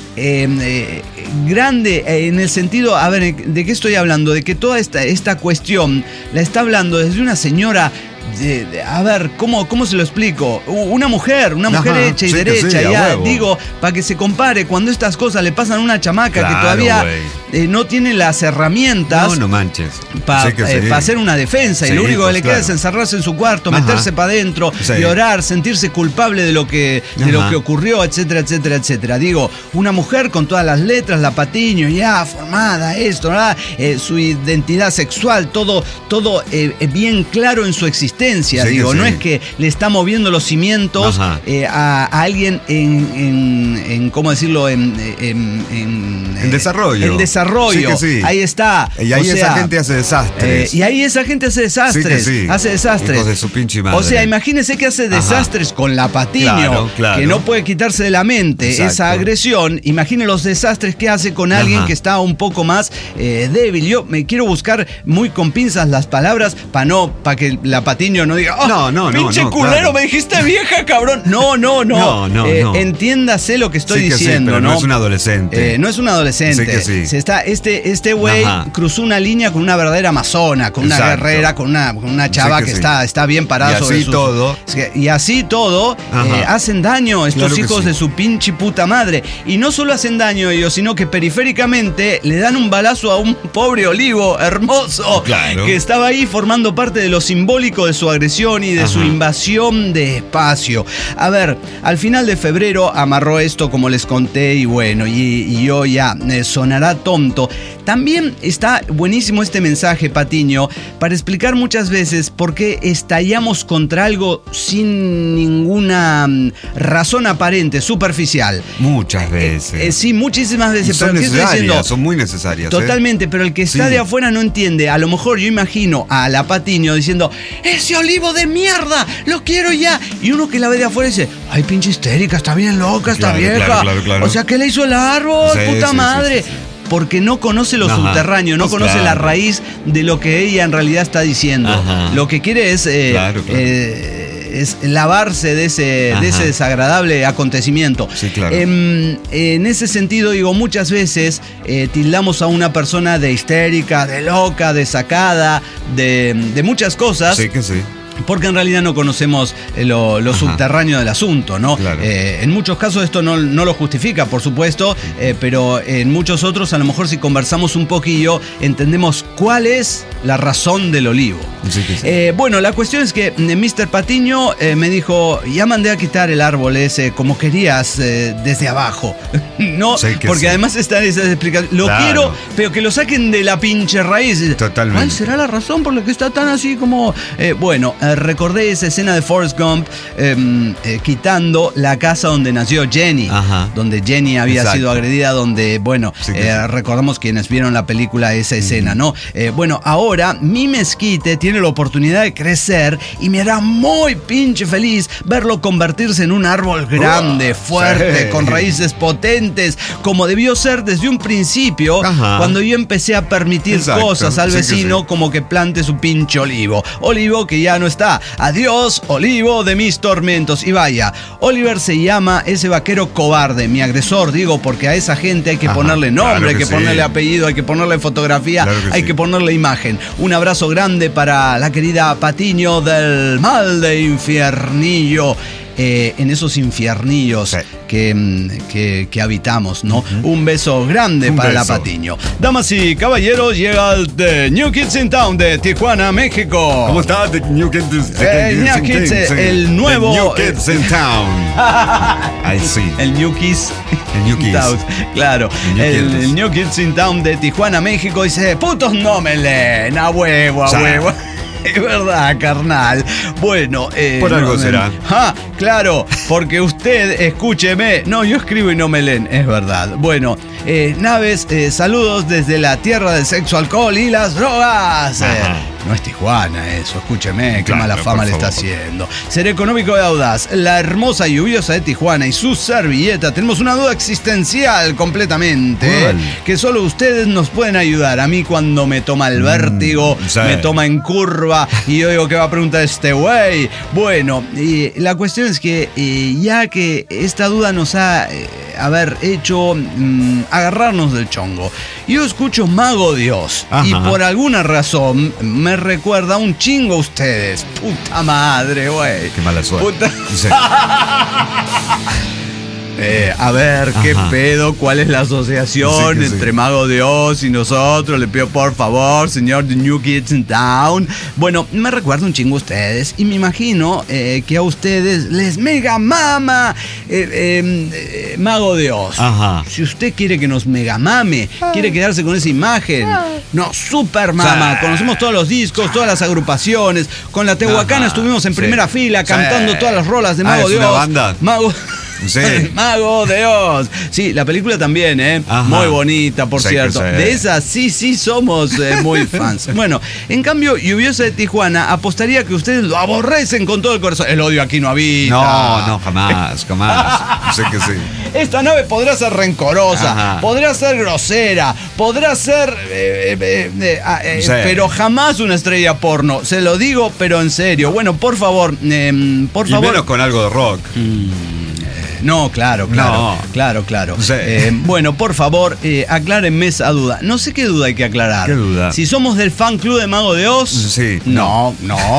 grande en el sentido, a ver, ¿de qué estoy hablando? De que toda esta cuestión la está hablando desde una señora. A ver, ¿cómo se lo explico? Una mujer hecha y derecha, ya digo, para que se compare cuando estas cosas le pasan a una chamaca que todavía no tiene las herramientas para hacer una defensa y lo único que le queda es encerrarse en su cuarto, meterse para adentro, llorar, sentirse culpable de lo que ocurrió, etcétera, etcétera, etcétera. Digo, una mujer con todas las letras, la Patiño, ya formada, esto, ¿verdad? Su identidad sexual, todo bien claro en su existencia. Digo, no es que le está moviendo los cimientos a alguien en ¿cómo decirlo? En desarrollo. En desarrollo. Ahí está. Y ahí esa gente hace desastres. Hace desastres. Hijos de su pinche madre. O sea, imagínese que hace desastres con la Patiño, que no puede quitarse de la mente esa agresión. Imagine los desastres que hace con alguien que está un poco más débil. Yo me quiero buscar muy con pinzas las palabras para que la Patiño no diga, pinche culero, me dijiste vieja, cabrón. No. Entiéndase lo que estoy diciendo, pero no es un adolescente. No es un adolescente. Este güey cruzó una línea con una verdadera amazona, con una guerrera, con una chava que está bien parada sobre sus... Y así todo, hacen daño estos hijos de su pinche puta madre. Y no solo hacen daño ellos, sino que periféricamente le dan un balazo a un pobre olivo hermoso que estaba ahí formando parte de lo simbólico de su agresión y de su invasión de espacio. A ver, al final de febrero amarró esto como les conté y bueno, y yo ya sonará tonto. También está buenísimo este mensaje, Patiño, para explicar muchas veces por qué estallamos contra algo sin ninguna razón aparente, superficial. Muchas veces. Sí, muchísimas veces. Son necesarias, son muy necesarias. Totalmente, pero el que está de afuera no entiende. A lo mejor yo imagino a la Patiño diciendo, ¡ese olivo de mierda! ¡Lo quiero ya! Y uno que la ve de afuera dice, ¡ay, pinche histérica! Está bien loca esta vieja. Claro. O sea, ¿qué le hizo el árbol? ¡Puta madre! Porque no conoce lo subterráneo, no conoce la raíz de lo que ella en realidad está diciendo. Lo que quiere es lavarse de ese desagradable acontecimiento. En ese sentido, digo, muchas veces tildamos a una persona de histérica, de loca, de sacada, de muchas cosas. Porque en realidad no conocemos lo subterráneo del asunto, ¿no? En muchos casos esto no lo justifica, por supuesto, pero en muchos otros, a lo mejor si conversamos un poquillo, entendemos cuál es La razón del olivo. Sí, sí. Bueno, la cuestión es que Mr. Patiño me dijo, ya mandé a quitar el árbol ese como querías desde abajo. No, Sí, que porque sí. además están esas explicaciones. Lo Claro. quiero, pero que lo saquen de la pinche raíz. Totalmente. ¿Cuál será la razón por la que está tan así como...? Bueno, recordé esa escena de Forrest Gump quitando la casa donde nació Jenny. Ajá. Donde Jenny había Exacto. sido agredida, donde, bueno, Sí, que sí. recordamos quienes vieron la película esa escena, ¿no? Bueno, ahora mi mezquite tiene la oportunidad de crecer y me hará muy pinche feliz verlo convertirse en un árbol grande, fuerte, sí. con raíces potentes, como debió ser desde un principio, Ajá. cuando yo empecé a permitir Exacto, cosas al sí que vecino, sí. como que plante su pinche olivo. Olivo que ya no está. Adiós, olivo de mis tormentos. Y vaya, Oliver se llama ese vaquero cobarde, mi agresor, digo, porque a esa gente hay que Ajá, ponerle nombre, claro hay que que sí. ponerle apellido, hay que ponerle fotografía, Claro que hay sí. que ponerle imagen. Un abrazo grande para la querida Patiño del mal de infiernillo. En esos infiernillos Sí. que habitamos, ¿no? Un beso grande Un para la beso. Patiño. Damas y caballeros, llega el de New Kids in Town de Tijuana, México. ¿Cómo está? The New Kids, New Kids, el nuevo- The New Kids in Town. Ahí sí. El New Kids. El New Kids. Town, claro. El New El Kids. New Kids in Town de Tijuana, México. Dice, putos no me leen. A huevo, a Sí. huevo. Es verdad, carnal. Bueno, Por algo será. Claro, porque usted, escúcheme. No, yo escribo y no me leen, es verdad. Bueno, Naves, saludos desde la tierra del sexo, alcohol y las drogas. Ajá. No es Tijuana eso, escúcheme, qué Claro, mala fama por le está favor. haciendo. Ser económico y audaz, la hermosa y lluviosa de Tijuana y su servilleta. Tenemos una duda existencial completamente, ¿Cuál? que solo ustedes nos pueden ayudar. A mí cuando me toma el vértigo, sí. me toma en curva y yo digo, ¿qué va a preguntar este güey? Bueno, la cuestión es que ya que esta duda nos ha hecho agarrarnos del chongo, yo escucho Mago Dios y Ajá. por alguna razón me recuerda un chingo a ustedes. Puta madre, güey. Qué mala suerte. Puta- Sí. A ver, ¿qué Ajá. pedo? ¿Cuál es la asociación Sí, que sí. entre Mago Dios y nosotros? Le pido por favor, señor The New Kids in Town. Bueno, me recuerda un chingo a ustedes y me imagino que a ustedes les mega mama Mago Dios. Ajá. Si usted quiere que nos mega mame, quiere quedarse con esa imagen, no, super mama. Sí. Conocemos todos los discos, todas las agrupaciones. Con la Tehuacana Ajá. estuvimos en Sí. primera fila Sí. cantando todas las rolas de Mago ¿es Dios. una banda? Mago. Sí. Mago Dios. Sí, la película también, ¿eh? Ajá. Muy bonita, por Sí, cierto. que sí. De esas sí somos muy fans. Bueno, en cambio, Lluviosa de Tijuana apostaría que ustedes lo aborrecen con todo el corazón. El odio aquí no habita. No, jamás. Sé que sí. Esta nave podrá ser rencorosa, Ajá. podrá ser grosera, podrá ser... Sí. Pero jamás una estrella porno. Se lo digo, pero en serio. Bueno, por favor, Y menos con algo de rock. No, claro. No. Claro. Sí. Bueno, por favor, aclárenme esa duda. No sé qué duda hay que aclarar. ¿Qué duda? Si somos del fan club de Mago de Oz. Sí. No.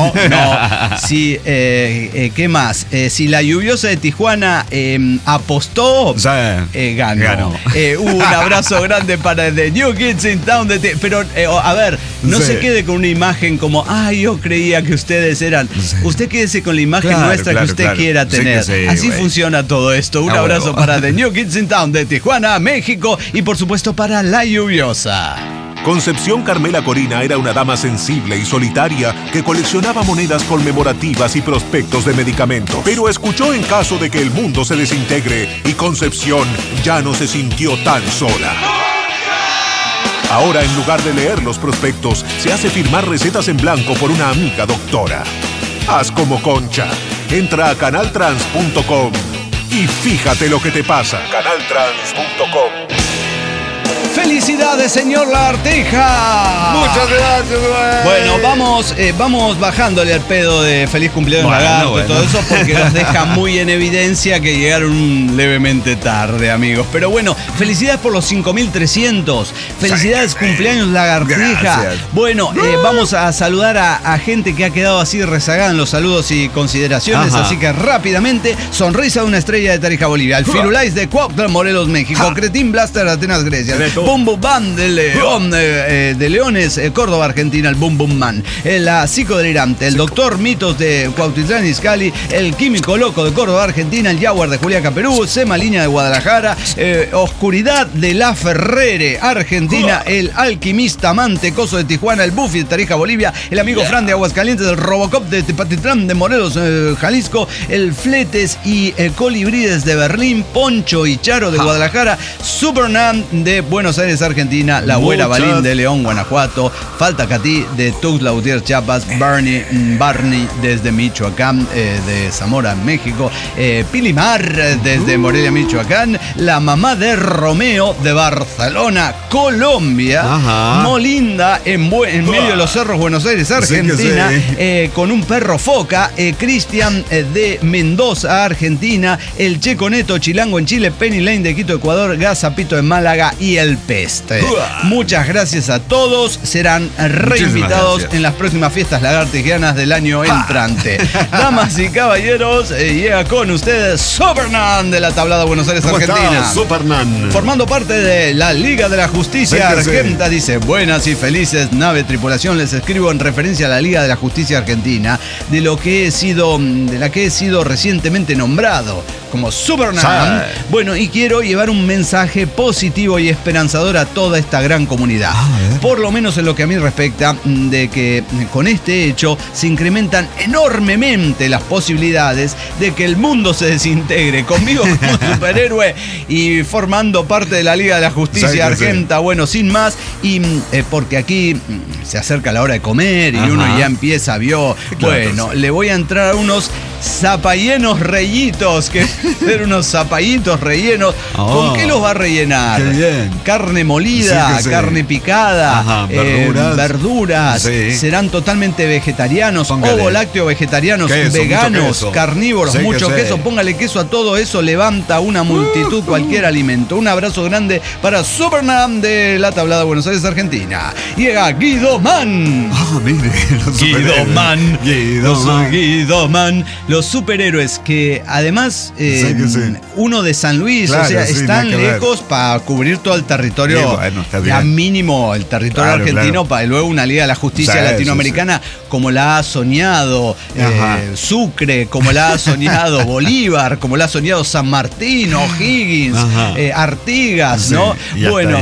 Si, ¿qué más? Si la Lluviosa de Tijuana apostó, Sí. ganó. Un abrazo grande para The New Kids in Town. Pero, a ver, no Sí. se quede con una imagen como, yo creía que ustedes eran. Sí. Usted quédese con la imagen Claro, nuestra claro, que usted claro. quiera Sí que tener. sí, Así güey. funciona todo esto. Un Ah, abrazo bueno. para The New Kids in Town de Tijuana, México, y por supuesto para La Lluviosa. Concepción Carmela Corina era una dama sensible y solitaria que coleccionaba monedas conmemorativas y prospectos de medicamentos. Pero escuchó en caso de que el mundo se desintegre y Concepción ya no se sintió tan sola. Ahora, en lugar de leer los prospectos, se hace firmar recetas en blanco por una amiga doctora. Haz como Concha. Entra a canaltrans.com y fíjate lo que te pasa. Canaltrans.com. ¡Felicidades, señor Lagartija! Muchas gracias, güey. Bueno, vamos bajándole al pedo de feliz cumpleaños Bueno, lagarto y todo bueno. eso porque nos deja muy en evidencia que llegaron levemente tarde, amigos. Pero bueno, felicidades por los 5.300. Felicidades, cumpleaños lagartija. Gracias. Bueno, vamos a saludar a gente que ha quedado así rezagada en los saludos y consideraciones. Ajá. Así que rápidamente, sonrisa de una estrella de Tarija, Bolivia. El Firulais de Cuautla, Morelos, México. Cretín Blaster, Atenas, Grecia. Boom Boom Band de León, de Leones, Córdoba, Argentina, el Boom Boom Man. La psicodelirante, el doctor Mitos de Cuautitlán Izcalli, el químico loco de Córdoba, Argentina, el Jaguar de Juliaca, Perú, Sema Línea de Guadalajara, Oscuridad de La Ferrere, Argentina, el alquimista Mantecoso de Tijuana, el Buffy de Tarija, Bolivia, el amigo Fran de Aguascalientes, el Robocop de Tepatitlán de Morelos, Jalisco, el Fletes y Colibríes de Berlín, Poncho y Charo de Guadalajara, Supernan de Buenos Aires, Argentina, la Güera Balín de León, Guanajuato, Falta Catí de Tuxtla Gutiérrez, Chiapas, Barney desde Michoacán, de Zamora, México, Pilimar desde Morelia, Michoacán, la mamá de Romeo de Barcelona, Colombia, Molinda en medio de los cerros, Buenos Aires, Argentina, con un perro foca, Cristian de Mendoza, Argentina, el Checo Neto Chilango en Chile, Penny Lane de Quito, Ecuador, Gazapito en Málaga y el Peste. Muchas gracias a todos, serán reinvitados en las próximas fiestas lagartigianas del año entrante. Damas y caballeros, llega con ustedes Supernan de la Tablada Buenos Aires, Argentina. Supernan. Formando parte de la Liga de la Justicia Argentina, dice: buenas y felices nave tripulación, les escribo en referencia a la Liga de la Justicia Argentina, de la que he sido recientemente nombrado como Supernan. Bueno, y quiero llevar un mensaje positivo y esperanzador a toda esta gran comunidad. Por lo menos en lo que a mí respecta, de que con este hecho se incrementan enormemente las posibilidades de que el mundo se desintegre conmigo como superhéroe y formando parte de la Liga de la Justicia Argentina. Bueno, sin más, y porque aquí se acerca la hora de comer y uno ya empieza, bueno, le voy a entrar a unos zapallenos rellitos, que ser unos zapallitos rellenos. ¿Con qué los va a rellenar? Qué bien. Carne molida, carne picada, verduras. Serán totalmente vegetarianos, ovo lácteo vegetarianos, queso, veganos, carnívoros, mucho queso. Póngale queso a todo eso, levanta una multitud, cualquier alimento. Un abrazo grande para Superman de la Tablada Buenos Aires, Argentina. Llega Guido Man. Guido Man. Los superhéroes que además uno de San Luis, están lejos para cubrir todo el territorio, ya mínimo el territorio argentino, para luego una Liga de la Justicia latinoamericana como la ha soñado Sucre, como la ha soñado Bolívar, como la ha soñado San Martín, O'Higgins, Artigas, ¿no? Bueno,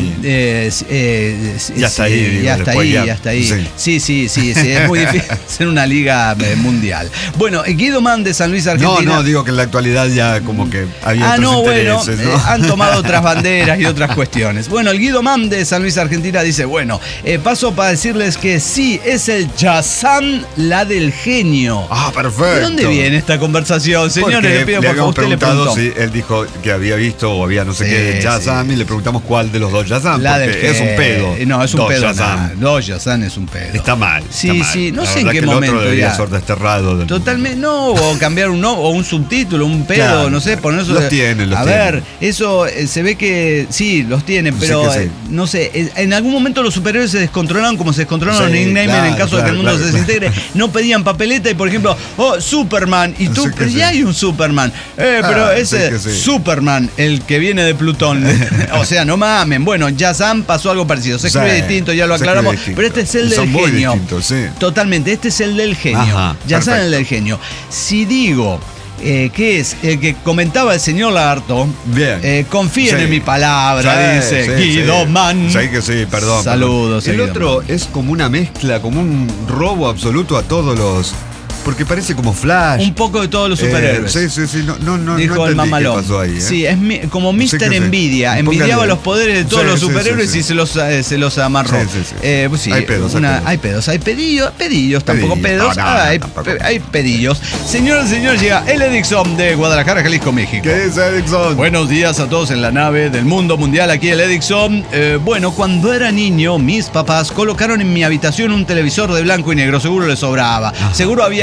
ya está ahí. Sí, es muy difícil ser una liga mundial. Bueno, Guido Man de San Luis, Argentina. No, digo que en la actualidad ya como que había otros intereses, ¿no? Han tomado otras banderas y otras cuestiones. Bueno, el Guido Man de San Luis, Argentina dice: paso para decirles que sí, es el Shazam, la del genio. Perfecto. ¿De dónde viene esta conversación, señores? Le pido, por favor, usted le preguntó. Si él dijo que había visto o había no sé qué Shazam, y le preguntamos cuál de los dos Shazam, porque es un pedo. No, es un pedo. Dos Shazam es un pedo. Está mal. Sí, no sé en qué momento. El otro debería ser desterrado. Totalmente, no, o cambiar un subtítulo, un pedo, no sé, poner eso. Los tienen. A ver, eso se ve que sí, los tienen, pero no sé, en algún momento los superhéroes se descontrolaron como se descontrolaron en Nickname en caso de que el mundo se desintegre. No pedían papeleta y, por ejemplo, Superman, y tú, pero ya hay un Superman. Pero ese Superman, el que viene de Plutón. O sea, no mamen. Bueno, Shazam pasó algo parecido. Se escribe distinto, ya lo aclaramos, pero este es el del genio. Totalmente, este es el del genio. Shazam es el del genio. Si digo que es el que comentaba el señor Lagarto, confíen en mi palabra, dice Guido Man. Perdón. Saludos. El otro es como una mezcla, como un robo absoluto a todos los... Porque parece como Flash. Un poco de todos los superhéroes. No dijo el mamalón. ¿Qué pasó ahí, Sí, es como Mr. Envidia. Envidiaba los poderes de todos los superhéroes y se los amarró. Hay pedos. Hay pedillos, tampoco pedos. Hay pedillos. Señor, llega el Edixon de Guadalajara, Jalisco, México. ¿Qué es Edixon? Buenos días a todos en la nave del mundo mundial. Aquí el Edixon. Cuando era niño, mis papás colocaron en mi habitación un televisor de blanco y negro. Seguro les sobraba. Seguro había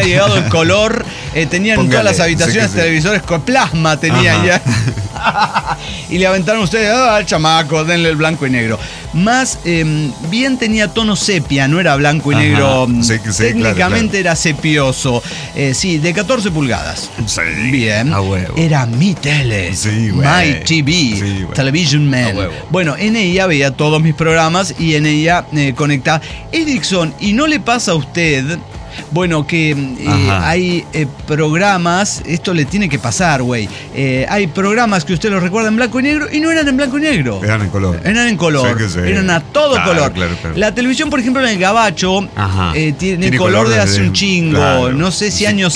llegado el color. Tenían en todas las habitaciones televisores con plasma, tenían ya. Y le aventaron ustedes al chamaco, denle el blanco y negro. Más bien tenía tono sepia, no era blanco y negro. Técnicamente era sepioso. Sí, de 14 pulgadas. Sí. Bien. A huevo. Era mi tele. Sí, My TV. Sí, Television Man. Bueno, en ella veía todos mis programas y en ella conectaba. Erickson, ¿y no le pasa a usted? Bueno, que hay programas, esto le tiene que pasar, güey. Hay programas que usted los recuerda en blanco y negro y no eran en blanco y negro. Eran en color. Eran en color. Sí. Eran a todo color. Claro. La televisión, por ejemplo, en el Gabacho, tiene color de hace un chingo. Claro. No sé si años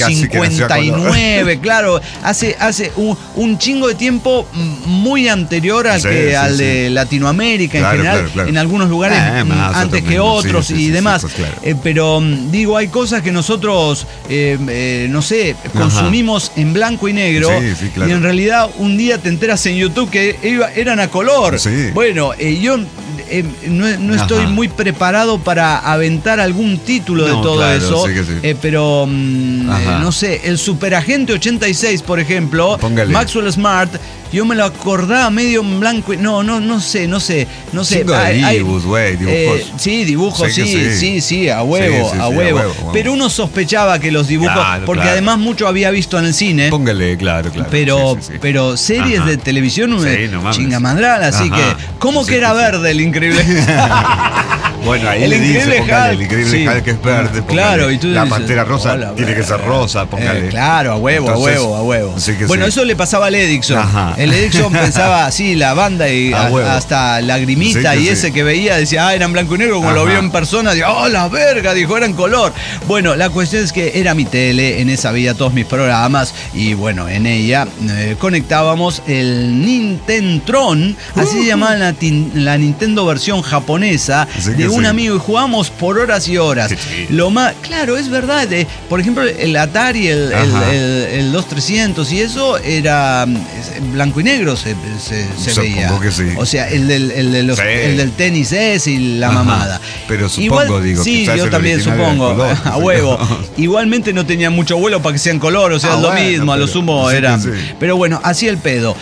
59. Claro, hace un chingo de tiempo muy anterior al de Latinoamérica en general. Claro. En algunos lugares antes que otros y demás. Pues claro. Pero digo, hay cosas que nosotros, no sé, consumimos en blanco y negro. Sí, claro. Y en realidad un día te enteras en YouTube que eran a color. Sí. Bueno, yo no estoy muy preparado para aventar algún título de todo eso. Pero, no sé, el Superagente 86, por ejemplo, Póngale. Maxwell Smart, yo me lo acordaba medio en blanco y no sé. Dibujos, güey, dibujos. Sí, dibujos, sí, a huevo. Pero uno sospechaba que los dibujos, porque además mucho había visto en el cine. Póngale, claro. Pero series de televisión, chingamadral, así que, ¿cómo que era verde el increíble? Bueno, ahí el le dice, increíble el increíble Hulk es verde. Claro, y tú la dices, Pantera Rosa tiene que ser rosa, póngale. Claro, a huevo. Bueno, eso le pasaba al Erickson. El Erickson pensaba así, la banda y hasta Lagrimita y ese que veía decía, era en blanco y negro, como lo vio en persona, decía, la verga, dijo, era en color. Bueno, la cuestión es que era mi tele, en esa veía todos mis programas y bueno, en ella conectábamos el Nintendtron, así se llamaba la Nintendo versión japonesa de un amigo y jugábamos por horas y horas. Lo más, claro, es verdad. Por ejemplo, el Atari, el 2300 y eso era blanco y negro se veía. Que sí. O sea, el del tenis y la mamada. Pero supongo, sí, yo también supongo. Color, a huevo. Igualmente no tenía mucho vuelo para que sea en color, o sea, es lo mismo, a lo sumo era. Pero bueno, así el pedo.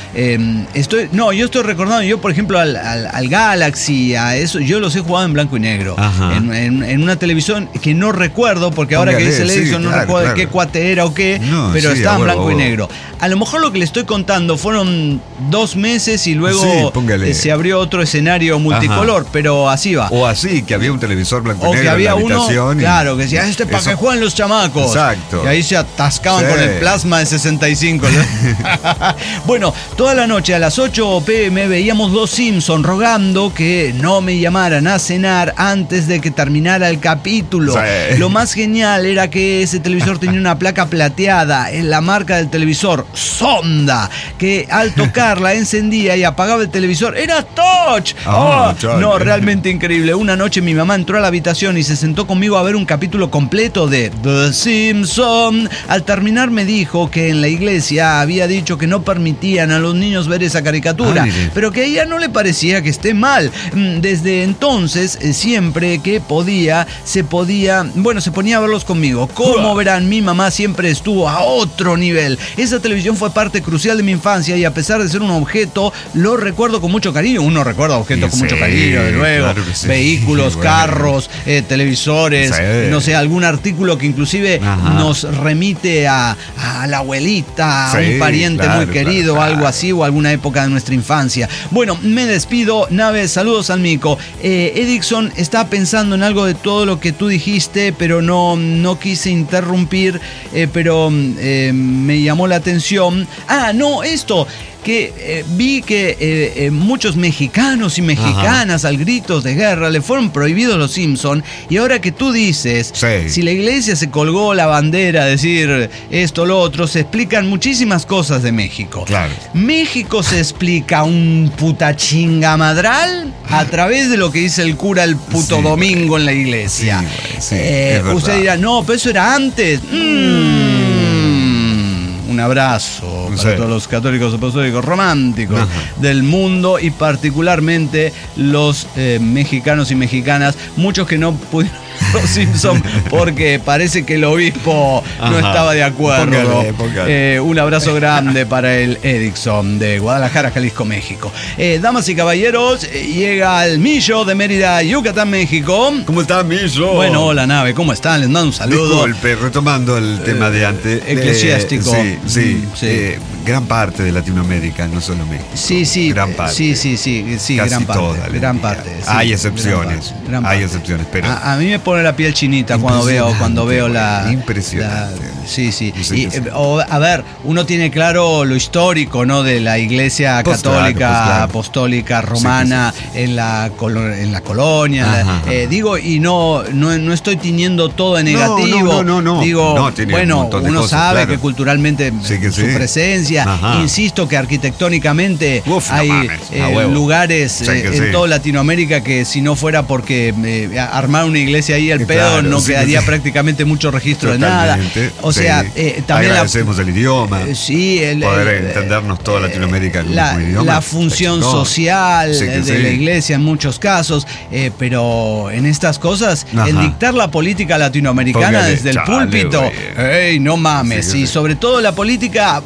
Yo estoy recordando, yo por ejemplo al Galaxy, a eso, yo los he jugado en blanco y negro. En una televisión que no recuerdo, porque ahora que dice el Edison no recuerdo de qué cuate era o qué, pero estaba en blanco y negro. A lo mejor lo que le estoy contando fueron 2 meses y luego se abrió otro escenario multicolor, pero así va. O así, que había un televisor blanco y negro. O que había en la uno, claro, que decía, para que jueguen los chamacos. Exacto. Y ahí se atascaban con el plasma de 65. Bueno, toda la noche a las 8 p.m. veíamos Los Simpson rogando que no me llamaran a cenar antes de que terminara el capítulo. Lo más genial era que ese televisor tenía una placa plateada en la marca del televisor, Sonda, que al tocarla encendía y apagaba el televisor. ¡Era touch! No, realmente increíble. Una noche mi mamá entró a la habitación y se sentó conmigo a ver un capítulo completo de The Simpsons. Al terminar me dijo que en la iglesia había dicho que no permitían a los niños ver esa caricatura, pero que a ella no le parecía que esté mal. Desde entonces, siempre que podía, se ponía a verlos conmigo. Como verán, mi mamá siempre estuvo a otro nivel. Esa televisión fue parte crucial de mi infancia y a pesar de ser un objeto, lo recuerdo con mucho cariño. Uno recuerda objetos con mucho cariño, de luego. Claro, vehículos, carros, televisores, no sé, algún artículo que inclusive nos remite a la abuelita, a un pariente muy querido, algo así, o alguna época de nuestra infancia. Bueno, me despido. Naves, saludos al Mico. Erickson está pensando en algo de todo lo que tú dijiste, pero no quise interrumpir, pero me llamó la atención. Esto, que vi que muchos mexicanos y mexicanas al gritos de guerra le fueron prohibidos Los Simpson, y ahora que tú dices, si la iglesia se colgó la bandera, decir esto, lo otro, se explican muchísimas cosas de México. Claro. México se explica un puta chingamadral a través de lo que dice el cura el puto domingo en la iglesia. Usted dirá, no, pero eso era antes. Un abrazo para todos los católicos apostólicos románticos del mundo y particularmente los mexicanos y mexicanas, muchos que no pudieron Los Simpson, porque parece que el obispo no estaba de acuerdo. Póngale. Un abrazo grande para el Edison de Guadalajara, Jalisco, México. Damas y caballeros, llega el Millo de Mérida, Yucatán, México. ¿Cómo está, Millo? Bueno, hola, nave, ¿cómo están? Les mando un saludo. Disculpe, retomando el tema de antes. Eclesiástico. Sí. Gran parte de Latinoamérica, no solo México. Sí. Gran parte. Sí, Casi gran parte. toda, Gran parte. Sí, hay excepciones. Gran parte. Hay excepciones, pero. A mí me pone la piel chinita cuando veo la. Impresionante. Sí. Y, a ver, uno tiene claro lo histórico, ¿no? De la Iglesia católica, apostólica, romana, en la colonia. Digo, y no estoy tiñendo todo en negativo. No. Digo, bueno, uno cosas, sabe claro. que culturalmente su presencia, insisto que arquitectónicamente hay lugares en toda Latinoamérica que si no fuera porque armar una iglesia ahí al pedo no quedaría prácticamente mucho registro totalmente, de nada. O sea, también agradecemos el idioma. Poder entendernos toda Latinoamérica en el mismo idioma. La función social de la iglesia en muchos casos, pero en estas cosas, en dictar la política latinoamericana desde el púlpito, no mames, y sobre todo la política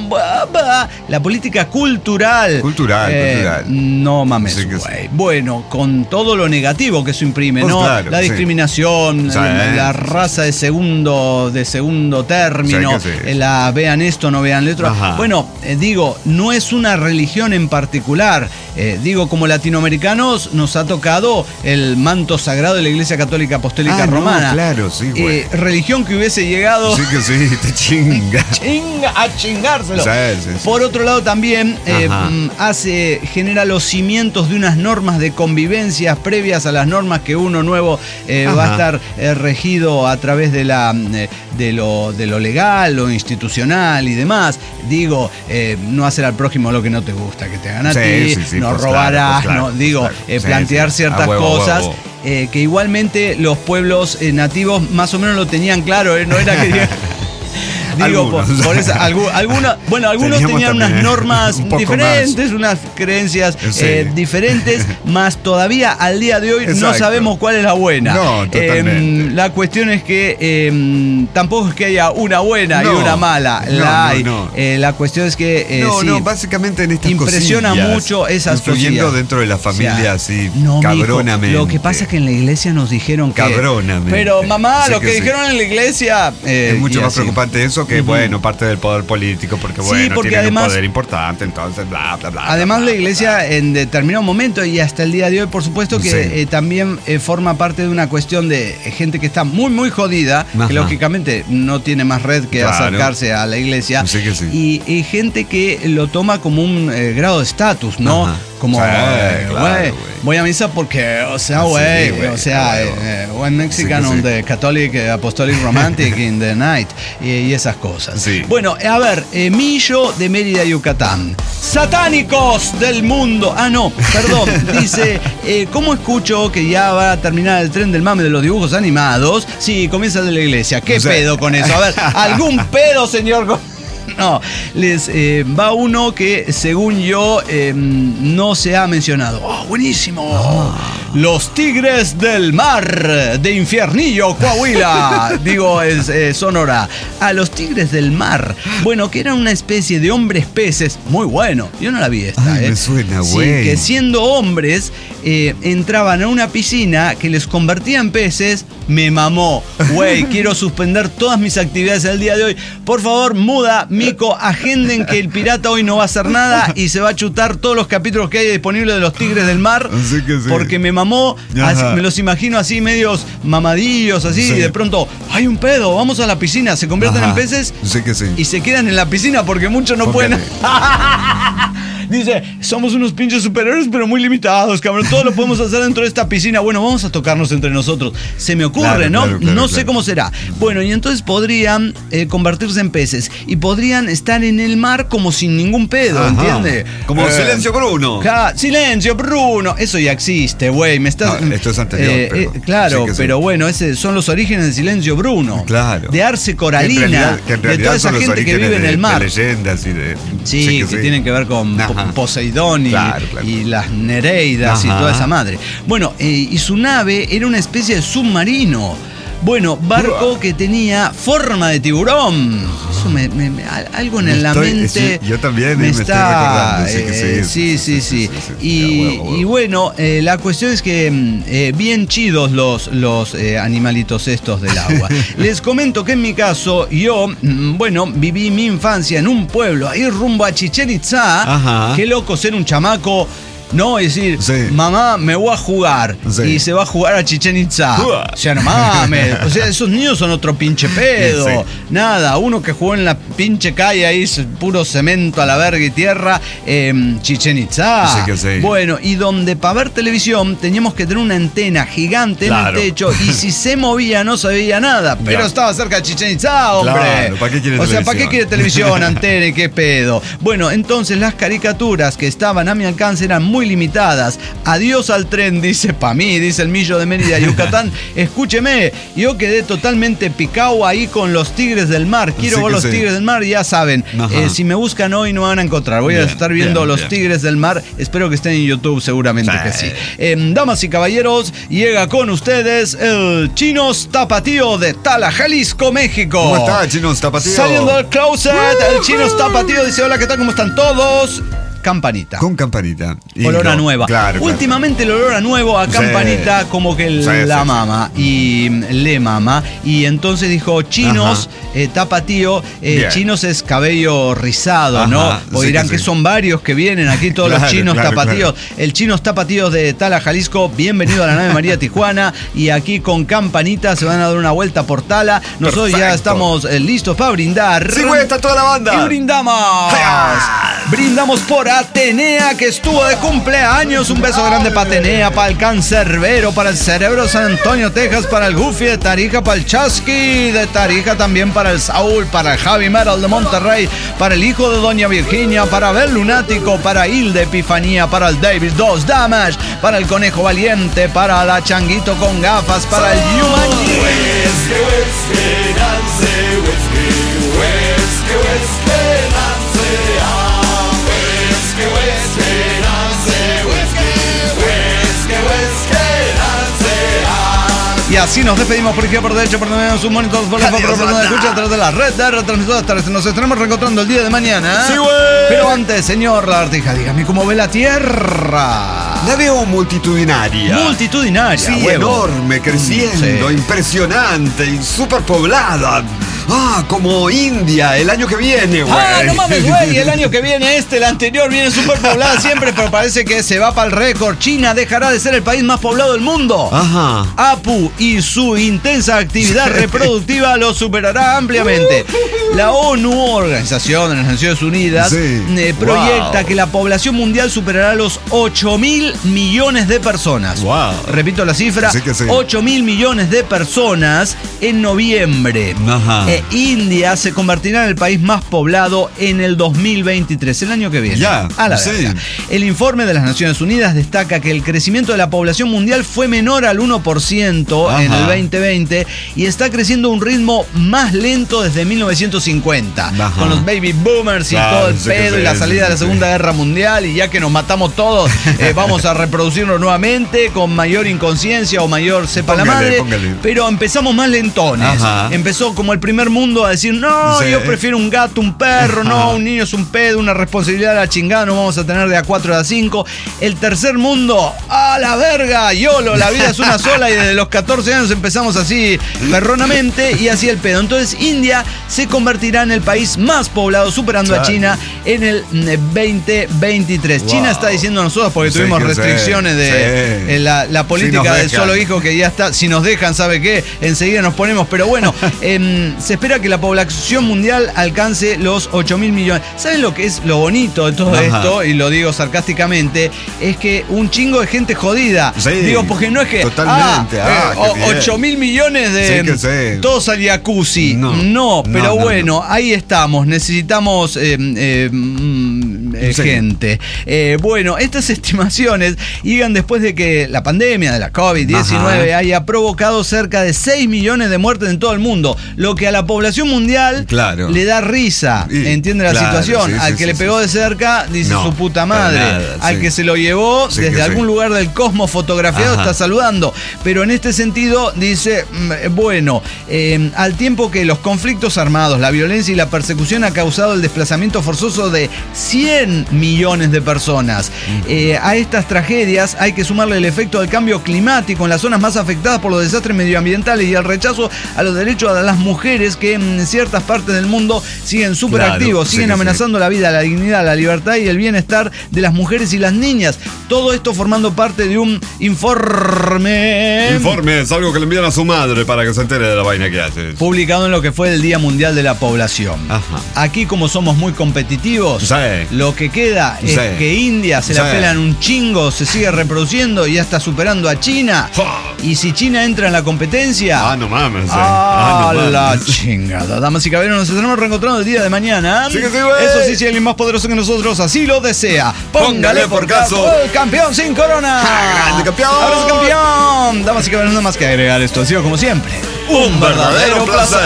cultural. No mames, güey. Bueno, con todo lo negativo que eso imprime, ¿no? Claro, la discriminación, la raza de segundo término, la vean esto, no vean lo otro. Bueno, digo, no es una religión en particular. Digo, como latinoamericanos nos ha tocado el manto sagrado de la Iglesia Católica Apostólica Romana. Claro, sí, güey. Religión que hubiese llegado te chinga. A chingárselo. Por otro lado también genera los cimientos de unas normas de convivencia previas a las normas que uno nuevo va a estar regido a través de lo legal, lo institucional y demás. Digo, no hacer al prójimo lo que no te gusta que te hagan a ti, no robarás, plantear ciertas cosas. Que igualmente los pueblos nativos más o menos lo tenían claro, no era que digo, por eso, algunos tenían unas normas diferentes, unas creencias diferentes, más todavía al día de hoy no sabemos cuál es la buena. No, totalmente. La cuestión es que tampoco es que haya una buena y una mala, hay. La cuestión es que básicamente en estas impresiona mucho esas influyendo cosillas. Dentro de la familia, así, no, cabronamente. Mijo, lo que pasa es que en la iglesia nos dijeron que... Cabronamente. Pero mamá, lo que dijeron en la iglesia... es mucho más preocupante eso que, parte del poder político, porque tienen además, un poder importante, entonces bla. Además, la iglesia en determinado momento y hasta el día de hoy, por supuesto que también forma parte de una cuestión de gente que está muy, muy jodida, que lógicamente no tiene más red que acercarse a la iglesia, y gente que lo toma como un grado de estatus, ¿no? Como, voy a misa porque, one Mexican on the Catholic Apostolic Romantic in the night y esas cosas. Bueno, a ver, Millo de Mérida, Yucatán. Satánicos del mundo. Dice, ¿cómo escucho que ya va a terminar el tren del mame de los dibujos animados? Sí, comienza de la iglesia. ¿Qué pedo con eso? A ver, ¿algún pedo, señor? No, les va uno que según yo no se ha mencionado. Buenísimo. Los Tigres del Mar de Infiernillo, Coahuila. Digo, es Sonora. A los Tigres del Mar. Bueno, que eran una especie de hombres peces. Muy bueno. Yo no la vi esta. Me suena, güey. Sí, que siendo hombres entraban a una piscina que les convertía en peces. Me mamó. Güey, quiero suspender todas mis actividades el día de hoy. Por favor, muda, Mico, agenden que el pirata hoy no va a hacer nada y se va a chutar todos los capítulos que hay disponibles de los Tigres del Mar. Porque me mamó. Me los imagino así, medios mamadillos, así, y de pronto, hay un pedo, vamos a la piscina. Se convierten en peces y se quedan en la piscina porque muchos no pueden. Dice, somos unos pinches superhéroes, pero muy limitados, cabrón. Todo lo podemos hacer dentro de esta piscina. Bueno, vamos a tocarnos entre nosotros. Se me ocurre, ¿no? No sé cómo será. Bueno, y entonces podrían convertirse en peces. Y podrían estar en el mar como sin ningún pedo, ¿entiendes? Como Silencio Bruno. Silencio Bruno. Eso ya existe, güey. Me estás... esto es anterior. Claro, pero bueno, son los orígenes de Silencio Bruno. Claro. De Arce Coralina. Que en realidad de toda esa gente que vive en el mar. De leyendas y de... Sí, que tienen que ver con Poseidón y las Nereidas y toda esa madre. Bueno, y su nave era una especie de submarino. Bueno, barco que tenía forma de tiburón. Eso algo en la mente. Sí, yo también me está recordando. Sí. Y bueno, la cuestión es que bien chidos los animalitos estos del agua. Les comento que en mi caso, yo, viví mi infancia en un pueblo, ahí rumbo a Chichén Itzá. Qué loco ser un chamaco. No, es decir, mamá, me voy a jugar. Y se va a jugar a Chichén Itzá. O sea, no mames. O sea, esos niños son otro pinche pedo. Nada, uno que jugó en la pinche calle ahí, puro cemento a la verga y tierra, Chichén Itzá. Bueno, y donde para ver televisión teníamos que tener una antena gigante en el techo, y si se movía no se veía nada. Pero estaba cerca de Chichén Itzá, hombre. Claro, ¿para qué quiere televisión? ¿Para qué quiere televisión, antena y qué pedo? Bueno, entonces las caricaturas que estaban a mi alcance eran muy limitadas. Adiós al tren, dice pa' mí, dice el Millo de Mérida, Yucatán. Escúcheme, yo quedé totalmente picado ahí con los Tigres del Mar. Quiero ver los Tigres del Mar, ya saben. Si me buscan hoy no van a encontrar. Voy a estar viendo los Tigres del Mar. Espero que estén en YouTube, seguramente que sí. Damas y caballeros, llega con ustedes el Chinos Tapatío de Tala, Jalisco, México. ¿Cómo está, Chinos Tapatío? Saliendo del closet, el Chinos Tapatío dice: hola, ¿qué tal? ¿Cómo están todos? Campanita. Con campanita. Olor a nueva. Claro. Últimamente el olor a nuevo a campanita como que la mama y le mama. Y entonces dijo Chinos, Tapatío. Chinos es cabello rizado, ¿no? O dirán que son varios que vienen aquí, todos los chinos tapatíos. El Chinos Tapatíos de Tala, Jalisco. Bienvenido a la nave María Tijuana. Y aquí con campanita se van a dar una vuelta por Tala. Nosotros ya estamos listos para brindar. Sí, güey, está toda la banda. Y brindamos. Brindamos por Atenea, que estuvo de cumpleaños. Un beso grande para Atenea, para el Cancerbero, para el Cerebro de San Antonio, Texas, para el Goofy de Tarija, para el Chasqui de Tarija, también para el Saúl, para el Javi Metal de Monterrey, para el hijo de Doña Virginia, para Abel Lunático, para Hilda Epifanía, para el David 2 Damage, para el Conejo Valiente, para la Changuito con gafas, para el Yumanji. Y así nos despedimos por izquierda, por derecha, por medio de su monitor, por la de escucha a través de la red de retransmisoras. Nos estaremos reencontrando el día de mañana. Sí, güey. Pero antes, señor Lagartija, dígame cómo ve la Tierra. La veo multitudinaria. Multitudinaria, sí, huevo. Enorme, creciendo, impresionante y superpoblada. Como India el año que viene, güey. No mames, güey, el año que viene el anterior viene superpoblada siempre, pero parece que se va para el récord. China dejará de ser el país más poblado del mundo. Apu y su intensa actividad reproductiva lo superará ampliamente. La ONU, Organización de las Naciones Unidas, proyecta que la población mundial superará los 8.000 millones de personas. Repito la cifra, 8.000 millones de personas en noviembre. India se convertirá en el país más poblado en el 2023, el año que viene. A la verga. El informe de las Naciones Unidas destaca que el crecimiento de la población mundial fue menor al 1% en el 2020 y está creciendo a un ritmo más lento desde 1950. Con los baby boomers y todo el pedo y la salida de la Segunda Guerra Mundial, y ya que nos matamos todos, vamos a reproducirnos nuevamente con mayor inconsciencia o mayor sepa la madre. Pero empezamos más lentones. Empezó como el primer mundo a decir, no, yo prefiero un gato, un perro, no, un niño es un pedo, una responsabilidad a la chingada, no vamos a tener de A4 de A5. El tercer mundo, a la verga, YOLO, la vida es una sola, y desde los 14 años empezamos así, perronamente, y así el pedo. Entonces India se convertirá en el país más poblado, superando a China en el 2023. China está diciendo a nosotros, porque tuvimos restricciones de la política del solo hijo, que ya está, si nos dejan, ¿sabe qué? Enseguida nos ponemos, pero bueno, se espera que la población mundial alcance los 8.000 millones. ¿Saben lo que es lo bonito de todo esto? Y lo digo sarcásticamente, es que un chingo de gente jodida. Digo, porque no es que 8.000 millones de todos al jacuzzi. No, pero bueno, ahí estamos. Necesitamos gente. Bueno, estas estimaciones llegan después de que la pandemia de la COVID-19 haya provocado cerca de 6 millones de muertes en todo el mundo, lo que a la población mundial le da risa, entiende la situación. Al que le pegó de cerca, dice su puta madre. Al que se lo llevó desde algún lugar del cosmos fotografiado, está saludando. Pero en este sentido dice, bueno, al tiempo que los conflictos armados, la violencia y la persecución ha causado el desplazamiento forzoso de 100 millones de personas. A estas tragedias hay que sumarle el efecto del cambio climático en las zonas más afectadas por los desastres medioambientales y el rechazo a los derechos de las mujeres que en ciertas partes del mundo siguen súper activos, siguen amenazando la vida, la dignidad, la libertad y el bienestar de las mujeres y las niñas. Todo esto formando parte de un informe. Informe es algo que le envían a su madre para que se entere de la vaina que hace. Publicado en lo que fue el Día Mundial de la Población. Aquí, como somos muy competitivos, lo que queda es que India se la pelan un chingo, se sigue reproduciendo y ya está superando a China. Y si China entra en la competencia... no mames. La chingada. Damas y caballeros, nos estaremos reencontrando el día de mañana. Eso sí, si alguien más poderoso que nosotros así lo desea, póngale por caso el campeón sin corona. ¡Grande campeón! ¡Abrazo, campeón! Damas y caballeros, nada más que agregar esto. Ha sido, como siempre, un verdadero placer.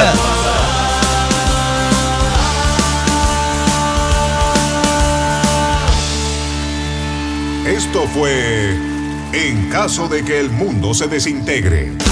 Esto fue En caso de que el mundo se desintegre.